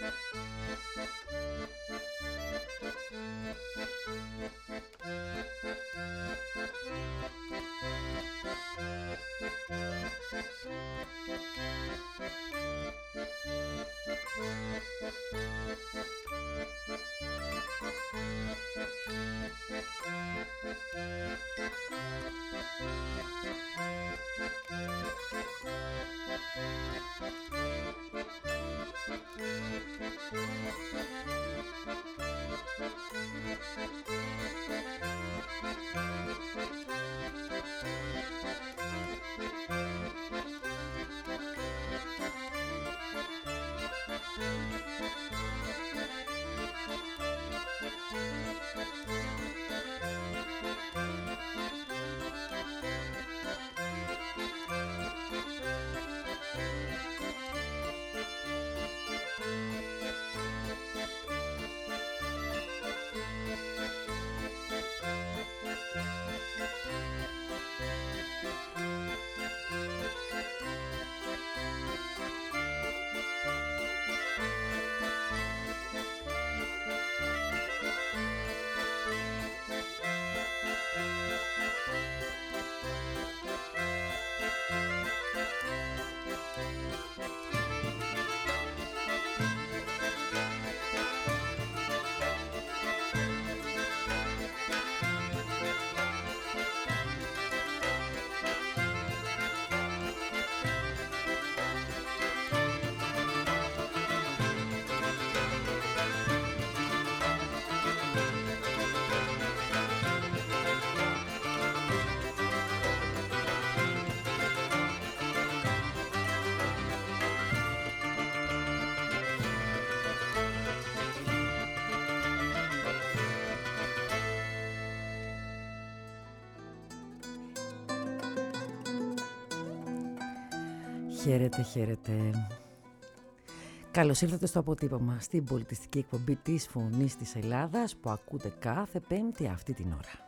Χαίρετε, χαίρετε. Καλώς ήρθατε στο αποτύπωμα, στην πολιτιστική εκπομπή της Φωνής της Ελλάδας που ακούτε κάθε Πέμπτη αυτή την ώρα.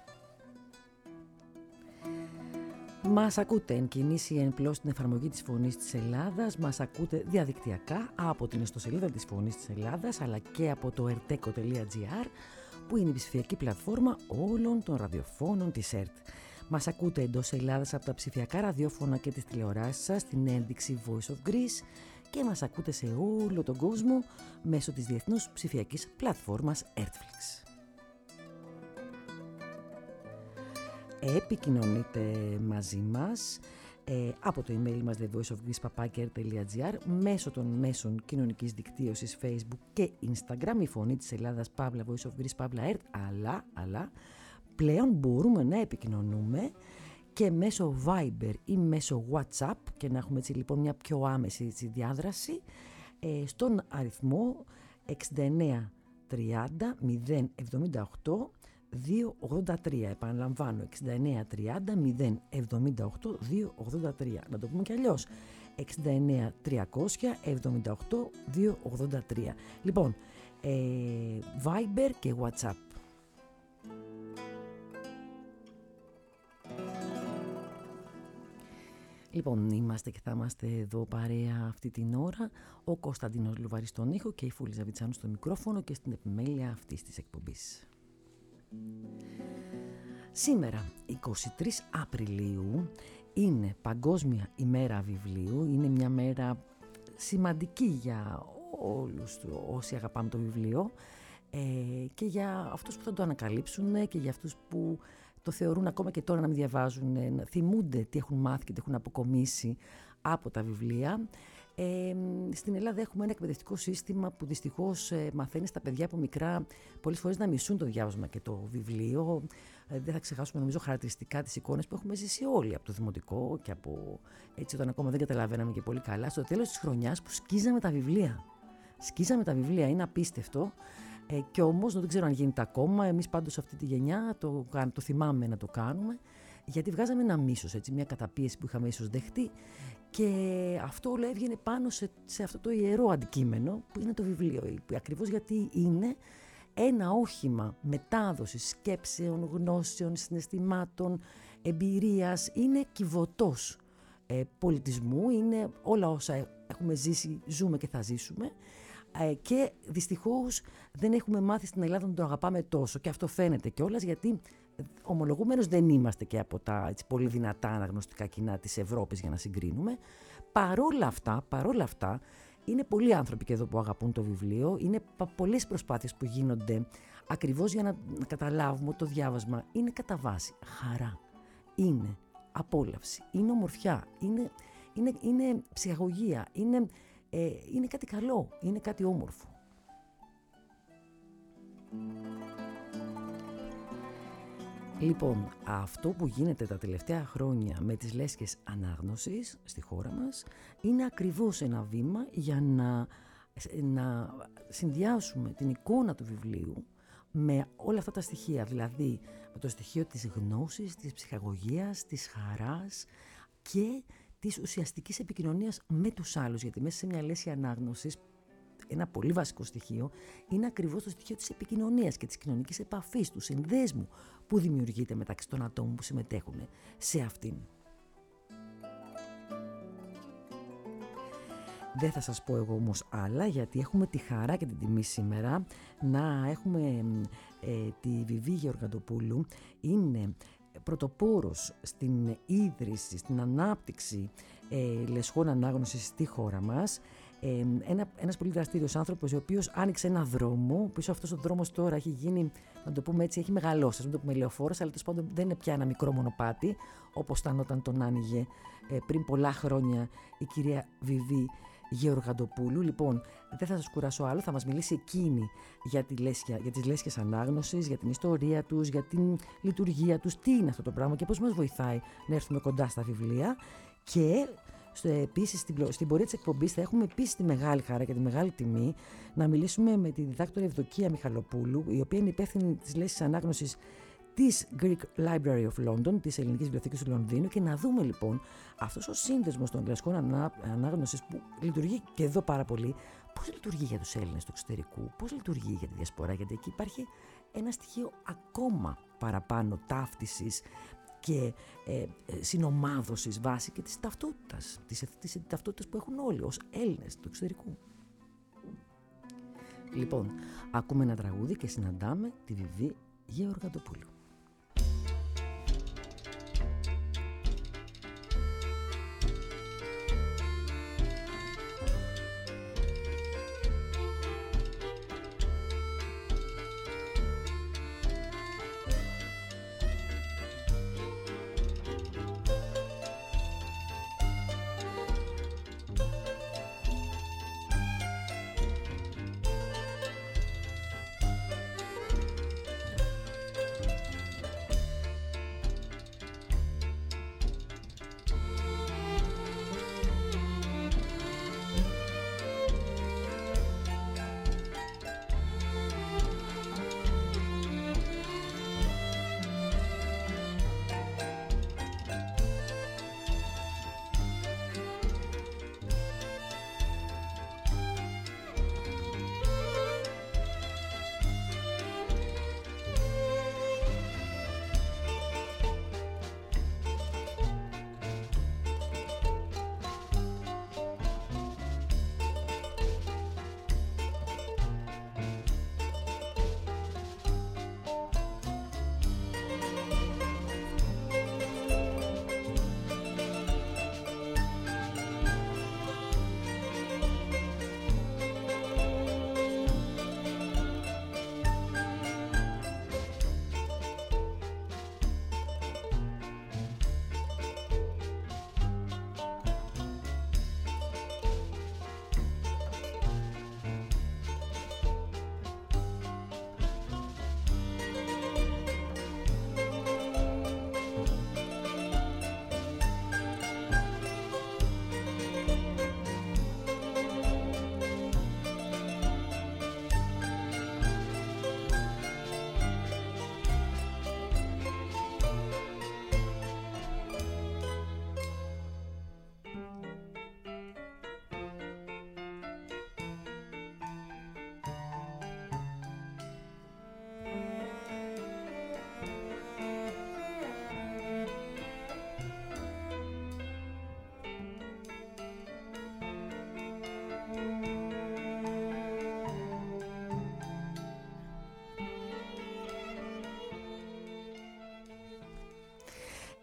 Μας ακούτε εν κινήσει εν πλώς στην εφαρμογή της Φωνής της Ελλάδας, μας ακούτε διαδικτυακά από την ιστοσελίδα της Φωνής της Ελλάδας αλλά και από το erteco.gr που είναι η ψηφιακή πλατφόρμα όλων των ραδιοφώνων της ΕΡΤ. Μας ακούτε εντός Ελλάδας από τα ψηφιακά ραδιόφωνα και τις τηλεοράσεις σας στην ένδειξη Voice of Greece και μας ακούτε σε όλο τον κόσμο μέσω της διεθνούς ψηφιακής πλατφόρμας Airtflix. Επικοινωνείτε μαζί μας από το email μας thevoiceofgreece@air.gr μέσω των μέσων κοινωνικής δικτύωσης Facebook και Instagram, η Φωνή της Ελλάδας, Voice of Greece, Air, αλλά πλέον μπορούμε να επικοινωνούμε και μέσω Viber ή μέσω WhatsApp και να έχουμε έτσι λοιπόν μια πιο άμεση διάδραση στον αριθμό 69 30 078 283. Επαναλαμβάνω, 69 30 078 283. Να το πούμε κι αλλιώς, 69 300 78 283. Λοιπόν, Viber και WhatsApp. Λοιπόν, είμαστε και θα είμαστε εδώ παρέα αυτή την ώρα. Ο Κωνσταντίνος Λουβαρής στον ήχο και η Φούλη Ζαβιτσάνου στο μικρόφωνο και στην επιμέλεια αυτής της εκπομπής. Σήμερα, 23 Απριλίου, είναι Παγκόσμια ημέρα βιβλίου. Είναι μια μέρα σημαντική για όλους όσοι αγαπάμε το βιβλίο και για αυτούς που θα το ανακαλύψουν και για αυτούς που το θεωρούν ακόμα και τώρα να μην διαβάζουν, να θυμούνται τι έχουν μάθει και τι έχουν αποκομίσει από τα βιβλία. Στην Ελλάδα έχουμε ένα εκπαιδευτικό σύστημα που δυστυχώς μαθαίνει στα παιδιά από μικρά πολλές φορές να μισούν το διάβασμα και το βιβλίο. Δεν θα ξεχάσουμε νομίζω χαρακτηριστικά τις εικόνες που έχουμε ζήσει όλοι από το δημοτικό και από έτσι όταν ακόμα δεν καταλαβαίναμε και πολύ καλά. Στο τέλος της χρονιάς που σκίζαμε τα βιβλία. Σκίζαμε τα βιβλία, είναι απίστευτο. Και όμως δεν ξέρω αν γίνεται ακόμα. Εμείς πάντως σε αυτή τη γενιά το θυμάμαι να το κάνουμε, γιατί βγάζαμε ένα μίσος, έτσι, μια καταπίεση που είχαμε ίσως δεχτεί και αυτό όλο έβγαινε πάνω σε αυτό το ιερό αντικείμενο που είναι το βιβλίο, ακριβώς γιατί είναι ένα όχημα μετάδοσης σκέψεων, γνώσεων, συναισθημάτων, εμπειρίας, είναι κυβωτός πολιτισμού, είναι όλα όσα έχουμε ζήσει, ζούμε και θα ζήσουμε. Και δυστυχώς δεν έχουμε μάθει στην Ελλάδα να τον αγαπάμε τόσο, και αυτό φαίνεται κιόλας, γιατί ομολογουμένως δεν είμαστε και από τα έτσι, πολύ δυνατά αναγνωστικά κοινά της Ευρώπης για να συγκρίνουμε. Παρόλα αυτά, είναι πολλοί άνθρωποι και εδώ που αγαπούν το βιβλίο, είναι πολλές προσπάθειες που γίνονται ακριβώς για να καταλάβουμε ότι το διάβασμα είναι κατά βάση χαρά, είναι απόλαυση, είναι ομορφιά, είναι ψυχαγωγία, είναι κάτι καλό, είναι κάτι όμορφο. Λοιπόν, αυτό που γίνεται τα τελευταία χρόνια με τις λέσχες ανάγνωσης στη χώρα μας είναι ακριβώς ένα βήμα για να συνδυάσουμε την εικόνα του βιβλίου με όλα αυτά τα στοιχεία, δηλαδή με το στοιχείο της γνώσης, της ψυχαγωγίας, της χαράς και της ουσιαστικής επικοινωνίας με τους άλλους, γιατί μέσα σε μια λέσχη ανάγνωσης ένα πολύ βασικό στοιχείο είναι ακριβώς το στοιχείο της επικοινωνίας και της κοινωνικής επαφής, του συνδέσμου που δημιουργείται μεταξύ των ατόμων που συμμετέχουν σε αυτήν. Δεν θα σας πω εγώ όμως άλλα, γιατί έχουμε τη χαρά και την τιμή σήμερα να έχουμε τη Βιβί Γεωργαντοπούλου. Είναι πρωτοπόρος στην ίδρυση, στην ανάπτυξη λεσχών ανάγνωσης στη χώρα μας. Ένας πολύ δραστήριος άνθρωπος, ο οποίος άνοιξε ένα δρόμο. Πίσω αυτός ο δρόμος τώρα έχει γίνει, να το πούμε έτσι, έχει μεγαλώσει. Να το πούμε λεωφόρος, αλλά τέλος πάντων δεν είναι πια ένα μικρό μονοπάτι, όπως ήταν όταν τον άνοιγε πριν πολλά χρόνια η κυρία Βιβί Γεωργαντοπούλου. Λοιπόν, δεν θα σας κουράσω άλλο, θα μας μιλήσει εκείνη για τις λέσχες ανάγνωσης, για την ιστορία τους, για την λειτουργία τους, τι είναι αυτό το πράγμα και πώς μας βοηθάει να έρθουμε κοντά στα βιβλία. Και επίσης στην πορεία της εκπομπής θα έχουμε επίσης τη μεγάλη χαρά και τη μεγάλη τιμή να μιλήσουμε με τη διδάκτορα Ευδοκία Μιχαλοπούλου, η οποία είναι υπεύθυνη της λέσχης ανάγνωσης της Greek Library of London, της Ελληνικής Βιβλιοθήκης του Λονδίνου, και να δούμε λοιπόν αυτός ο σύνδεσμος των λεσχών ανάγνωσης που λειτουργεί και εδώ πάρα πολύ, πώς λειτουργεί για τους Έλληνες του εξωτερικού, πώς λειτουργεί για τη διασπορά, γιατί εκεί υπάρχει ένα στοιχείο ακόμα παραπάνω ταύτισης και συνομάδωσης βάση και της ταυτότητας, της ταυτότητας που έχουν όλοι ως Έλληνες του εξωτερικού. Λοιπόν, ακούμε ένα τραγούδι και συναντάμε τη Βιβί Γεωργαντοπούλου.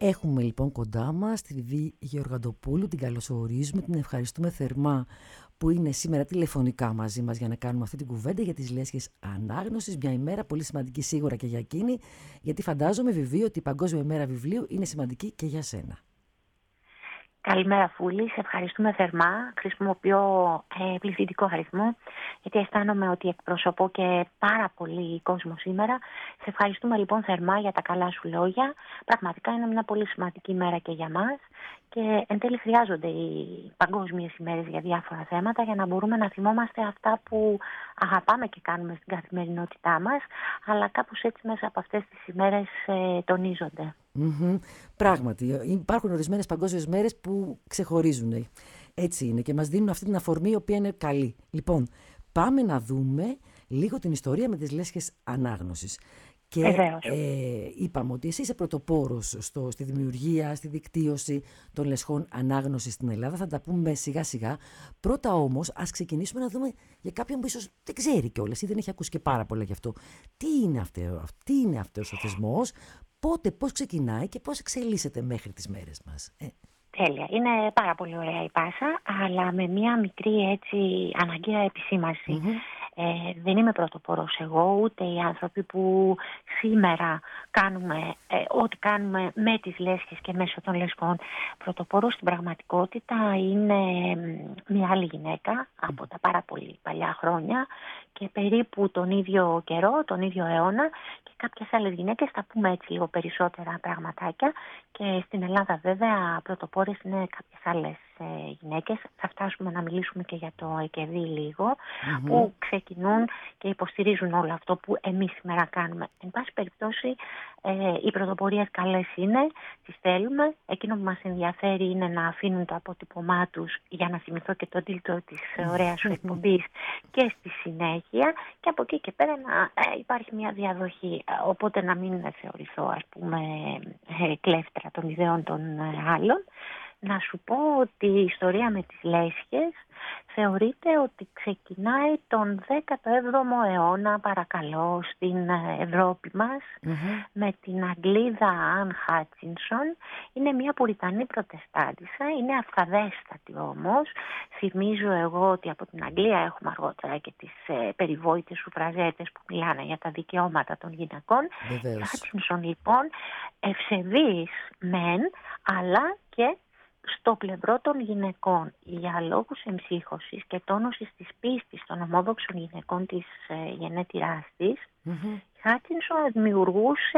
Έχουμε λοιπόν κοντά μας τη Βιβί Γεωργαντοπούλου, την καλωσορίζουμε, την ευχαριστούμε θερμά που είναι σήμερα τηλεφωνικά μαζί μας για να κάνουμε αυτή την κουβέντα για τις λέσχες ανάγνωσης. Μια ημέρα πολύ σημαντική σίγουρα και για εκείνη, γιατί φαντάζομαι, Βιβί, ότι η Παγκόσμια ημέρα βιβλίου είναι σημαντική και για σένα. Καλημέρα Φούλη, σε ευχαριστούμε θερμά. Χρησιμοποιώ πληθυντικό αριθμό, γιατί αισθάνομαι ότι εκπροσωπώ και πάρα πολύ κόσμο σήμερα. Σε ευχαριστούμε λοιπόν θερμά για τα καλά σου λόγια. Πραγματικά είναι μια πολύ σημαντική μέρα και για μας. Και εν τέλει χρειάζονται οι παγκόσμιες ημέρες για διάφορα θέματα, για να μπορούμε να θυμόμαστε αυτά που αγαπάμε και κάνουμε στην καθημερινότητά μας, αλλά κάπως έτσι μέσα από αυτές τις ημέρες τονίζονται. Πράγματι, υπάρχουν ορισμένες παγκόσμιες μέρες που ξεχωρίζουν. Έτσι είναι και μας δίνουν αυτή την αφορμή, η οποία είναι καλή. Λοιπόν, πάμε να δούμε λίγο την ιστορία με τις λέσχες ανάγνωσης. Και είπαμε ότι εσύ είσαι πρωτοπόρος στη δημιουργία, στη δικτύωση των λεσχών ανάγνωσης στην Ελλάδα. Θα τα πούμε σιγά σιγά. Πρώτα όμως, ας ξεκινήσουμε να δούμε για κάποιον που ίσως δεν ξέρει κιόλας ή δεν έχει ακούσει και πάρα πολλά γι' αυτό. Τι είναι αυτός ο θεσμός, πότε, πώς ξεκινάει και πώς εξελίσσεται μέχρι τις μέρες μας. Τέλεια. Είναι πάρα πολύ ωραία η πάσα, αλλά με μια μικρή έτσι αναγκαία επισήμανση. Δεν είμαι πρωτοπόρος εγώ, ούτε οι άνθρωποι που σήμερα κάνουμε ό,τι κάνουμε με τις λέσχες και μέσω των λεσχών. Πρωτοπόρος στην πραγματικότητα είναι μια άλλη γυναίκα από τα πάρα πολύ παλιά χρόνια και περίπου τον ίδιο καιρό, τον ίδιο αιώνα, και κάποιες άλλες γυναίκες, θα πούμε έτσι λίγο περισσότερα πραγματάκια, και στην Ελλάδα βέβαια πρωτοπόρες είναι κάποιες άλλες γυναίκες. Θα φτάσουμε να μιλήσουμε και για το ΕΚΕΔΗ λίγο, που ξεκινούν και υποστηρίζουν όλο αυτό που εμείς σήμερα κάνουμε. Εν πάση περιπτώσει, οι πρωτοπορίες καλές είναι, τις θέλουμε. Εκείνο που μας ενδιαφέρει είναι να αφήνουν το αποτύπωμά τους, για να θυμηθώ και τον τίτλο της ωραίας σου εκπομπής, και στη συνέχεια, και από εκεί και πέρα να υπάρχει μια διαδοχή, οπότε να μην θεωρηθώ, ας πούμε, κλέφτρα των ιδεών των άλλων. Να σου πω ότι η ιστορία με τις λέσχες θεωρείται ότι ξεκινάει τον 17ο αιώνα, παρακαλώ, στην Ευρώπη μας, με την Αγγλίδα Αν Χάτσινσον. Είναι μια Πουριτανή προτεστάντισσα, είναι αυθαδέστατη όμως. Θυμίζω εγώ ότι από την Αγγλία έχουμε αργότερα και τις περιβόητες σουφραζέτες που μιλάνε για τα δικαιώματα των γυναικών. Η Χάτσινσον λοιπόν ευσεβής μεν, αλλά και στο πλευρό των γυναικών, για λόγους εμψύχωσης και τόνωσης της πίστης των ομόδοξων γυναικών της γενέτειράς της, η Χάτσινσον δημιουργούσε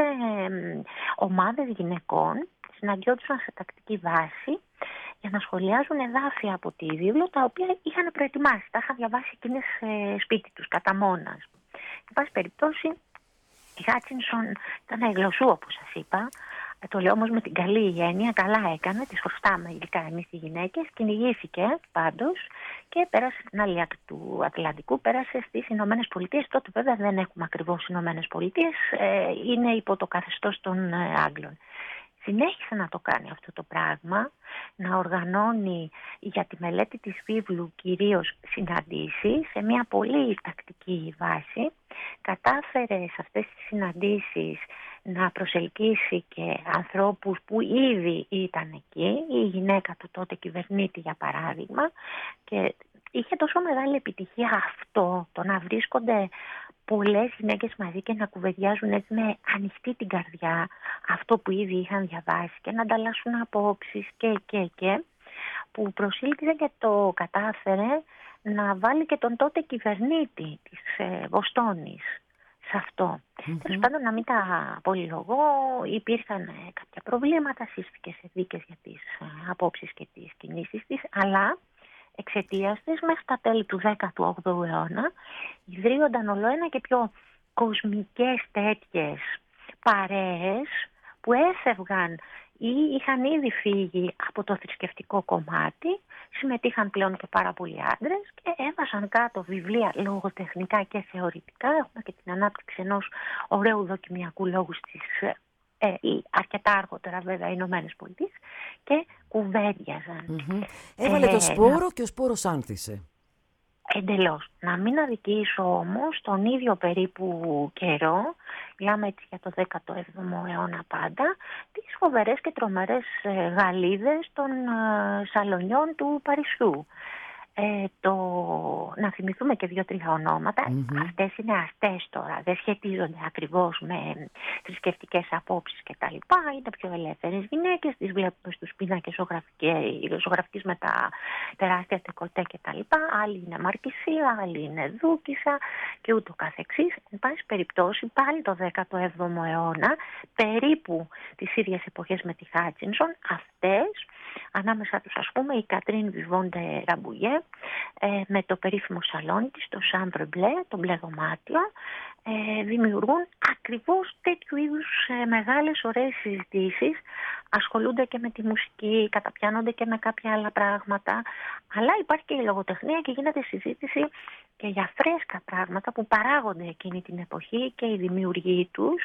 ομάδες γυναικών, συναντιόντουσαν σε τακτική βάση για να σχολιάζουν εδάφια από τη βίβλο, τα οποία είχαν προετοιμάσει, τα είχαν διαβάσει εκείνες σπίτι τους, κατά μόνας. Εν πάση περιπτώσει, η Χάτσινσον ήταν γλωσσού, όπως σας είπα. Το λέω όμως με την καλή έννοια, καλά έκανε, τη χρωστάμε ειδικά εμείς οι γυναίκες. Κυνηγήθηκε πάντως και πέρασε στην άλλη άκρη του Ατλαντικού, πέρασε στις Ηνωμένες Πολιτείες. Τότε βέβαια δεν έχουμε ακριβώς Ηνωμένες Πολιτείες, είναι υπό το καθεστώς των Άγγλων. Συνέχισε να το κάνει αυτό το πράγμα, να οργανώνει για τη μελέτη της βίβλου κυρίως συναντήσεις σε μια πολύ τακτική βάση. Κατάφερε σε αυτές τις συναντήσεις να προσελκύσει και ανθρώπους που ήδη ήταν εκεί, η γυναίκα του τότε κυβερνήτη για παράδειγμα, και είχε τόσο μεγάλη επιτυχία αυτό, το να βρίσκονται πολλές γυναίκες μαζί και να κουβεντιάζουν έτσι με ανοιχτή την καρδιά αυτό που ήδη είχαν διαβάσει και να ανταλλάσσουν απόψεις και που προσήλθε και το κατάφερε να βάλει και τον τότε κυβερνήτη της Βοστόνης σε αυτό. Τέλος πάντων, να μην τα πολυλογώ, υπήρχαν κάποια προβλήματα, σύστηκε σε δίκες για τις απόψεις και τις κινήσεις της, αλλά εξαιτίας της μέχρι τα τέλη του 18ου αιώνα ιδρύονταν ολοένα και πιο κοσμικές τέτοιες παρέες που έφευγαν ή είχαν ήδη φύγει από το θρησκευτικό κομμάτι, συμμετείχαν πλέον και πάρα πολλοί άντρες και έβασαν κάτω βιβλία λογοτεχνικά και θεωρητικά. Έχουμε και την ανάπτυξη ενός ωραίου δοκιμιακού λόγου στις αρκετά αργότερα βέβαια οι Ηνωμένες Πολιτείες, και κουβέντιαζαν. Έβαλε το σπόρο και ο σπόρος άνθησε. Εντελώς. Να μην αδικήσω όμως, τον ίδιο περίπου καιρό μιλάμε έτσι για το 17ο αιώνα πάντα, τις φοβερές και τρομερές γαλίδες των σαλονιών του Παρισιού. Να θυμηθούμε και 2-3 ονόματα. Αυτές είναι αστές τώρα, δεν σχετίζονται ακριβώς με θρησκευτικές απόψεις κτλ. Είναι πιο ελεύθερες γυναίκες, τις βλέπουμε στους πίνακες ζωγραφικής με τα τεράστια τεκοτέ κτλ. Άλλοι είναι Μαρκησία, άλλοι είναι Δούκισσα και ούτω καθεξής. Εν πάση περιπτώσει, πάλι το 17ο αιώνα, περίπου τις ίδιες εποχές με τη Χάτσινσον, αυτές, ανάμεσα τους ας πούμε η Κατρίν Βιβόντε Ραμπουγέ, με το περίφημο σαλόνι της, το Chambre Bleu, το μπλε δωμάτιο, δημιουργούν ακριβώς τέτοιου είδους μεγάλες ωραίες συζητήσεις, ασχολούνται και με τη μουσική, καταπιάνονται και με κάποια άλλα πράγματα, αλλά υπάρχει και η λογοτεχνία και γίνεται συζήτηση και για φρέσκα πράγματα που παράγονται εκείνη την εποχή και οι δημιουργοί τους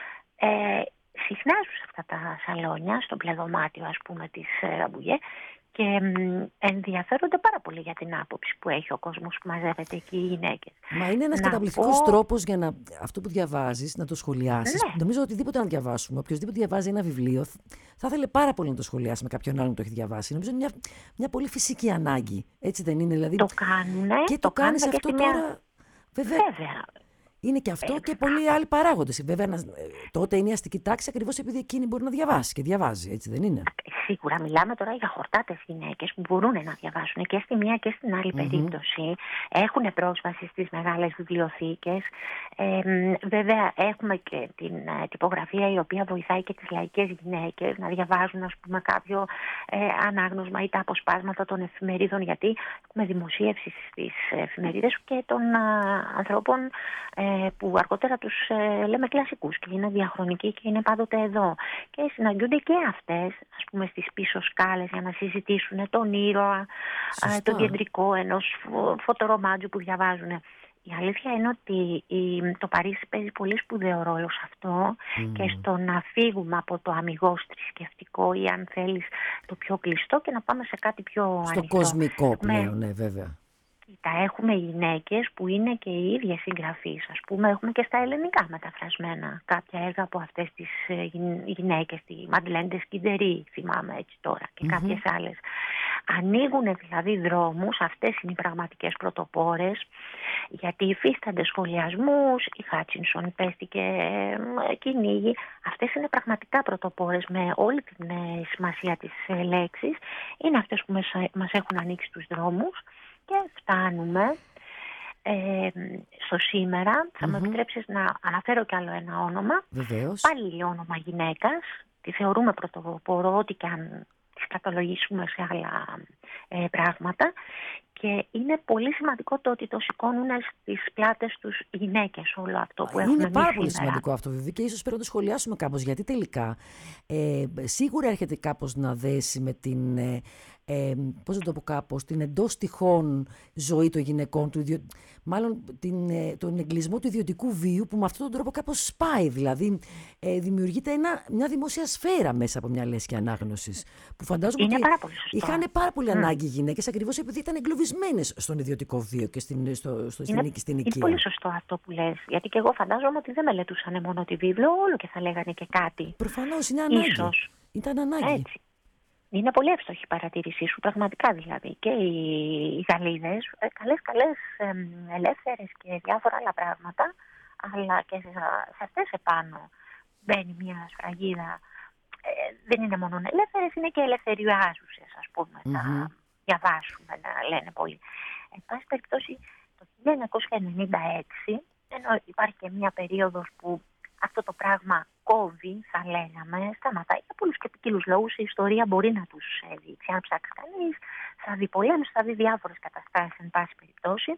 συχνάζουν σε αυτά τα σαλόνια, στο μπλε δωμάτιο ας πούμε της Ραμπουγέ, και ενδιαφέρονται πάρα πολύ για την άποψη που έχει ο κόσμος που μαζεύεται εκεί, οι γυναίκες. Μα είναι ένας καταπληκτικός τρόπος για να, αυτό που διαβάζεις να το σχολιάσεις. Ναι. Νομίζω ότι οτιδήποτε να διαβάσουμε, οποιοδήποτε διαβάζει ένα βιβλίο, θα ήθελε πάρα πολύ να το σχολιάσει με κάποιον άλλον που το έχει διαβάσει. Νομίζω είναι μια πολύ φυσική ανάγκη. Έτσι δεν είναι? Δηλαδή, το κάνουνε. Και το κάνεις αυτό τώρα. Βέβαια. Είναι και αυτό και πολλοί άλλοι παράγοντες. Βέβαια, τότε είναι η αστική τάξη ακριβώς επειδή εκείνη μπορεί να διαβάσει και διαβάζει, έτσι δεν είναι? Σίγουρα μιλάμε τώρα για χορτάτες γυναίκες που μπορούν να διαβάσουν και στη μία και στην άλλη περίπτωση. Έχουν πρόσβαση στις μεγάλες βιβλιοθήκες. Βέβαια, έχουμε και την τυπογραφία η οποία βοηθάει και τις λαϊκές γυναίκες να διαβάζουν, ας πούμε, κάποιο ανάγνωσμα ή τα αποσπάσματα των εφημερίδων, γιατί έχουμε δημοσίευση στις εφημερίδες και των ανθρώπων που αργότερα τους λέμε κλασικούς και είναι διαχρονικοί και είναι πάντοτε εδώ. Και συναντιούνται και αυτές, ας πούμε, στις πίσω σκάλες για να συζητήσουν τον ήρωα, τον κεντρικό ενός φωτορομάντζου που διαβάζουν. Η αλήθεια είναι ότι το Παρίσι παίζει πολύ σπουδαίο ρόλο σε αυτό και στο να φύγουμε από το αμιγώς θρησκευτικό ή αν θέλεις το πιο κλειστό και να πάμε σε κάτι πιο ανοιχτό. Στο κοσμικό πλέον, ναι, βέβαια. Έχουμε γυναίκες που είναι και οι ίδιες συγγραφείς. Ας πούμε, έχουμε και στα ελληνικά μεταφρασμένα κάποια έργα από αυτές τις γυναίκες, τη Μαντλέν ντε Σκιντερί, θυμάμαι έτσι τώρα, και κάποιες άλλες. Ανοίγουν δηλαδή δρόμους, αυτές είναι οι πραγματικές πρωτοπόρες, γιατί υφίστανται σχολιασμούς, η Χάτσινσον υπέστηκε κυνήγι. Αυτές είναι πραγματικά πρωτοπόρες με όλη την σημασία της λέξης. Είναι αυτές που μας έχουν ανοίξει τους δρόμους. Και φτάνουμε στο σήμερα. Θα μου επιτρέψεις να αναφέρω κι άλλο ένα όνομα. Βεβαίως. Πάλι όνομα γυναίκας. Τη θεωρούμε πρωτοπόρο, ό,τι και αν τις καταλογίσουμε σε άλλα πράγματα. Και είναι πολύ σημαντικό το ότι το σηκώνουν στις πλάτες τους γυναίκες όλο αυτό που έχουμε. Είναι πάρα πολύ σημαντικό αυτό, βέβαια, και ίσως πρέπει να το σχολιάσουμε κάπως, γιατί τελικά σίγουρα έρχεται κάπως να δέσει με την, πώς να το πω κάπως, την εντός τυχόν ζωή των γυναικών, μάλλον τον εγκλισμό του ιδιωτικού βίου που με αυτόν τον τρόπο κάπως σπάει. Δηλαδή δημιουργείται μια δημόσια σφαίρα μέσα από μια λέσχη ανάγνωσης. Που φαντάζομαι είναι ότι πάρα πολύ σωστό. Είχαν πάρα πολύ ανάγκη οι γυναίκες ακριβώς επειδή ήταν εγκλωβισμένες στον ιδιωτικό βίο και στην οικία. Είναι πολύ σωστό αυτό που λες. Γιατί και εγώ φαντάζομαι ότι δεν μελετούσαν μόνο τη βίβλο, όλο και θα λέγανε και κάτι. Προφανώς είναι ανάγκη. Ίσως. Ήταν ανάγκη. Έτσι. Είναι πολύ εύστοχη η παρατήρησή σου, πραγματικά δηλαδή. Και οι Γαλλίδες, καλές, ελεύθερες και διάφορα άλλα πράγματα, αλλά και σε αυτές επάνω μπαίνει μια σφραγίδα. Δεν είναι μόνο ελεύθερες, είναι και ελευθεριάζουσες, ας πούμε, να διαβάσουμε, να λένε πολύ. Εν πάση περιπτώσει, το 1996, ενώ υπάρχει και μια περίοδος που αυτό το πράγμα κόβει, θα λέγαμε, σταματάει για πολλούς και ποικίλους λόγους. Η ιστορία μπορεί να τους δείξει. Αν ψάξει κανείς, θα δει πολέμους, θα δει διάφορες καταστάσεις, εν πάση περιπτώσει.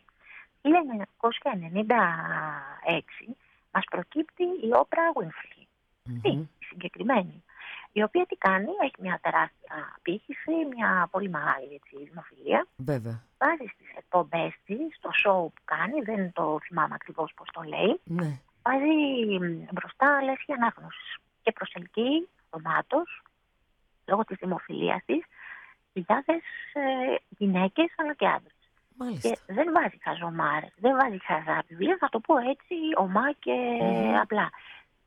1996 μας προκύπτει η Όπρα Winfrey. Η συγκεκριμένη. Η οποία τι κάνει, έχει μια τεράστια απήχηση, μια πολύ μεγάλη δημοφιλία. Βέβαια. Βάζει στις εκπομπές της, στο show που κάνει, δεν το θυμάμαι ακριβώς πώς το λέει. Ναι. Βάζει μπροστά λέσχη ανάγνωσης και προσελκύει αυτομάτως, λόγω της δημοφιλίας της, χιλιάδες γυναίκες αλλά και άντρες. Μάλιστα. Και δεν βάζει χαζομάρες, δεν βάζει χαζά βιβλία, θα το πω έτσι ομά και απλά.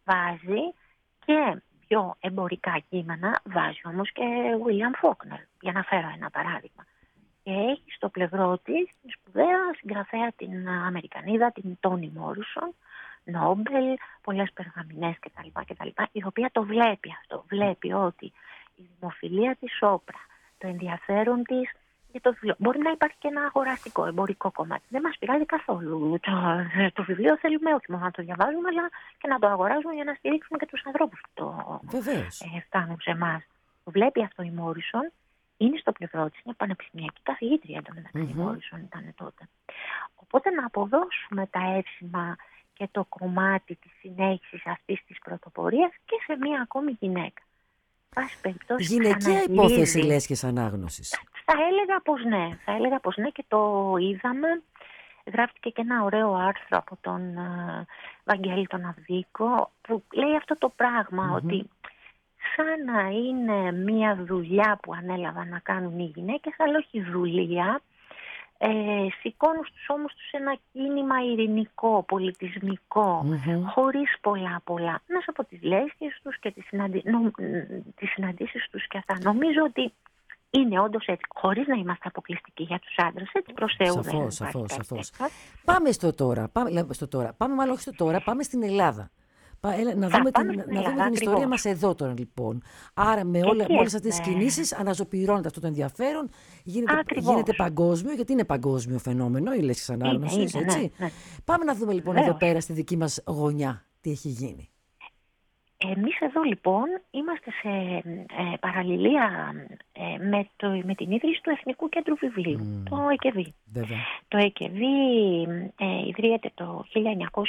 βάζει και πιο εμπορικά κείμενα, βάζει όμως και William Faulkner, για να φέρω ένα παράδειγμα. Και έχει στο πλευρό της την σπουδαία συγγραφέα την Αμερικανίδα, την Τόνι Μόρισον, Νόμπελ, πολλές περγαμηνές κτλ. Η οποία το βλέπει αυτό. Βλέπει ότι η δημοφιλία της Όπρα, το ενδιαφέρον της για το βιβλίο, μπορεί να υπάρχει και ένα αγοραστικό, εμπορικό κομμάτι. Δεν μας πειράζει καθόλου. Το βιβλίο θέλουμε όχι μόνο να το διαβάζουμε, αλλά και να το αγοράζουμε για να στηρίξουμε και τους ανθρώπους που το φτάνουν σε εμάς. Το βλέπει αυτό η Μόρισον. Είναι στο πλευρό της, είναι πανεπιστημιακή καθηγήτρια εντωμεταξύ. Η Μόρισον ήταν τότε. Οπότε να αποδώσουμε τα εύσημα και το κομμάτι της συνέχισης αυτής της πρωτοπορίας και σε μία ακόμη γυναίκα. Γυναικεία υπόθεση λέσχες ανάγνωσης. Θα έλεγα πως ναι και το είδαμε. Γράφτηκε και ένα ωραίο άρθρο από τον Βαγγέλη τον Αυδίκο που λέει αυτό το πράγμα, ότι σαν να είναι μία δουλειά που ανέλαβαν να κάνουν οι γυναίκες, αλλά όχι δουλεία, σηκώνουν στους ώμους τους ένα κίνημα ειρηνικό, πολιτισμικό, χωρίς πολλά, μέσα από τις λέσχες τους και τις συναντήσεις τους και αυτά. Νομίζω ότι είναι όντως έτσι, χωρίς να είμαστε αποκλειστικοί για τους άντρες, έτσι προς Θεού. Σαφώς. Πάμε στο τώρα, πάμε όχι στο τώρα, πάμε στην Ελλάδα. Να δούμε την ιστορία μας εδώ τώρα λοιπόν. Άρα με όλες αυτές τις κινήσεις αναζωπυρώνεται αυτό το ενδιαφέρον, γίνεται παγκόσμιο, γιατί είναι παγκόσμιο φαινόμενο η λέσχης ανάγνωσης, έτσι. Ναι. Πάμε να δούμε λοιπόν εδώ πέρα στη δική μας γωνιά τι έχει γίνει. Εμείς εδώ λοιπόν είμαστε σε παραλληλία με την ίδρυση του Εθνικού Κέντρου Βιβλίου, το ΕΚΒ. Το ΕΚΒ ιδρύεται το 1994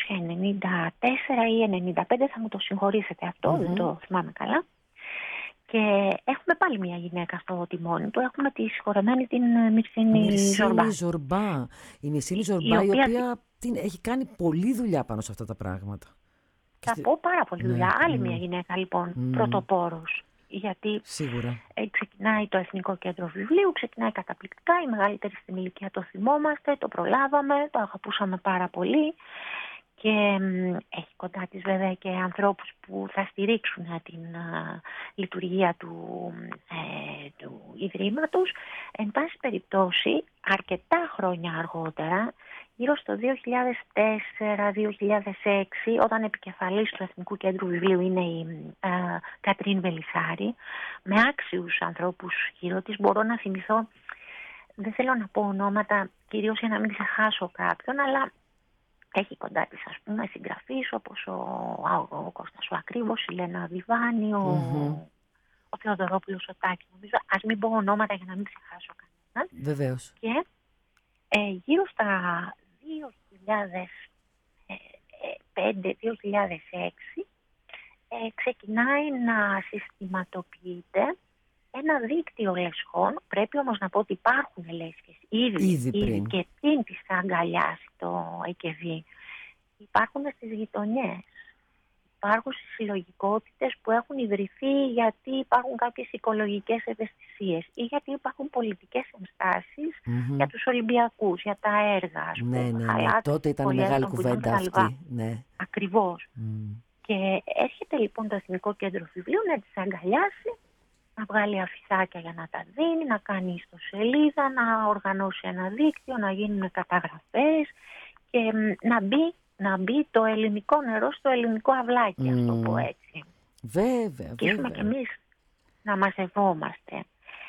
ή 1995, θα μου το συγχωρήσετε αυτό, δεν το θυμάμαι καλά. Και έχουμε πάλι μια γυναίκα στο τιμόνι του, έχουμε τη συγχωρεμένη την Μυρσίνη Ζορμπά. Η Μυρσίνη Ζορμπά η οποία έχει κάνει πολλή δουλειά πάνω σε αυτά τα πράγματα. Θα πω πάρα πολύ δουλειά. Άλλη μια γυναίκα λοιπόν, πρωτοπόρος. Γιατί ξεκινάει το Εθνικό Κέντρο Βιβλίου, ξεκινάει καταπληκτικά. Οι μεγαλύτεροι στην ηλικία το θυμόμαστε, το προλάβαμε, το αγαπούσαμε πάρα πολύ. Και έχει κοντά της βέβαια και ανθρώπους που θα στηρίξουν την λειτουργία του Ιδρύματος. Εν πάση περιπτώσει, αρκετά χρόνια αργότερα, γύρω στο 2004-2006, όταν επικεφαλής του Εθνικού Κέντρου Βιβλίου είναι η Κατρίν Βελισσάρη, με άξιους ανθρώπους γύρω της, μπορώ να θυμηθώ, δεν θέλω να πω ονόματα, κυρίως για να μην ξεχάσω κάποιον, αλλά έχει κοντά της, ας πούμε, συγγραφείς όπως ο Κώστας ο Ακρίβος, η Λένα Βιβάνη, ο Θεοδωρόπουλος ο Τάκης. Νομίζω, ας μην πω ονόματα για να μην ξεχάσω κανέναν. Βεβαίως. Και γύρω στα 2005-2006 ξεκινάει να συστηματοποιείται ένα δίκτυο λεσχών. Πρέπει όμως να πω ότι υπάρχουν λέσχες ήδη και πριν τις θα αγκαλιάσει το ΕΚΒ. Υπάρχουν στις γειτονιές, υπάρχουν στις συλλογικότητες που έχουν ιδρυθεί γιατί υπάρχουν κάποιες οικολογικές ευαισθησίες ή γιατί υπάρχουν πολιτικές ενστάσεις για τους Ολυμπιακούς, για τα έργα, ας πούμε. Ναι. Τότε ήταν μεγάλη κουβέντα αυτή. Ναι. Ακριβώς. Και έρχεται λοιπόν το Εθνικό Κέντρο Βιβλίου να τις αγκαλιάσει, να βγάλει αφισάκια για να τα δίνει, να κάνει ιστοσελίδα, να οργανώσει ένα δίκτυο, να γίνουν καταγραφές και να μπει το ελληνικό νερό στο ελληνικό αυλάκι, ας το πω έτσι. Βέβαια. Και ίσουμε κι εμείς να μαζευόμαστε.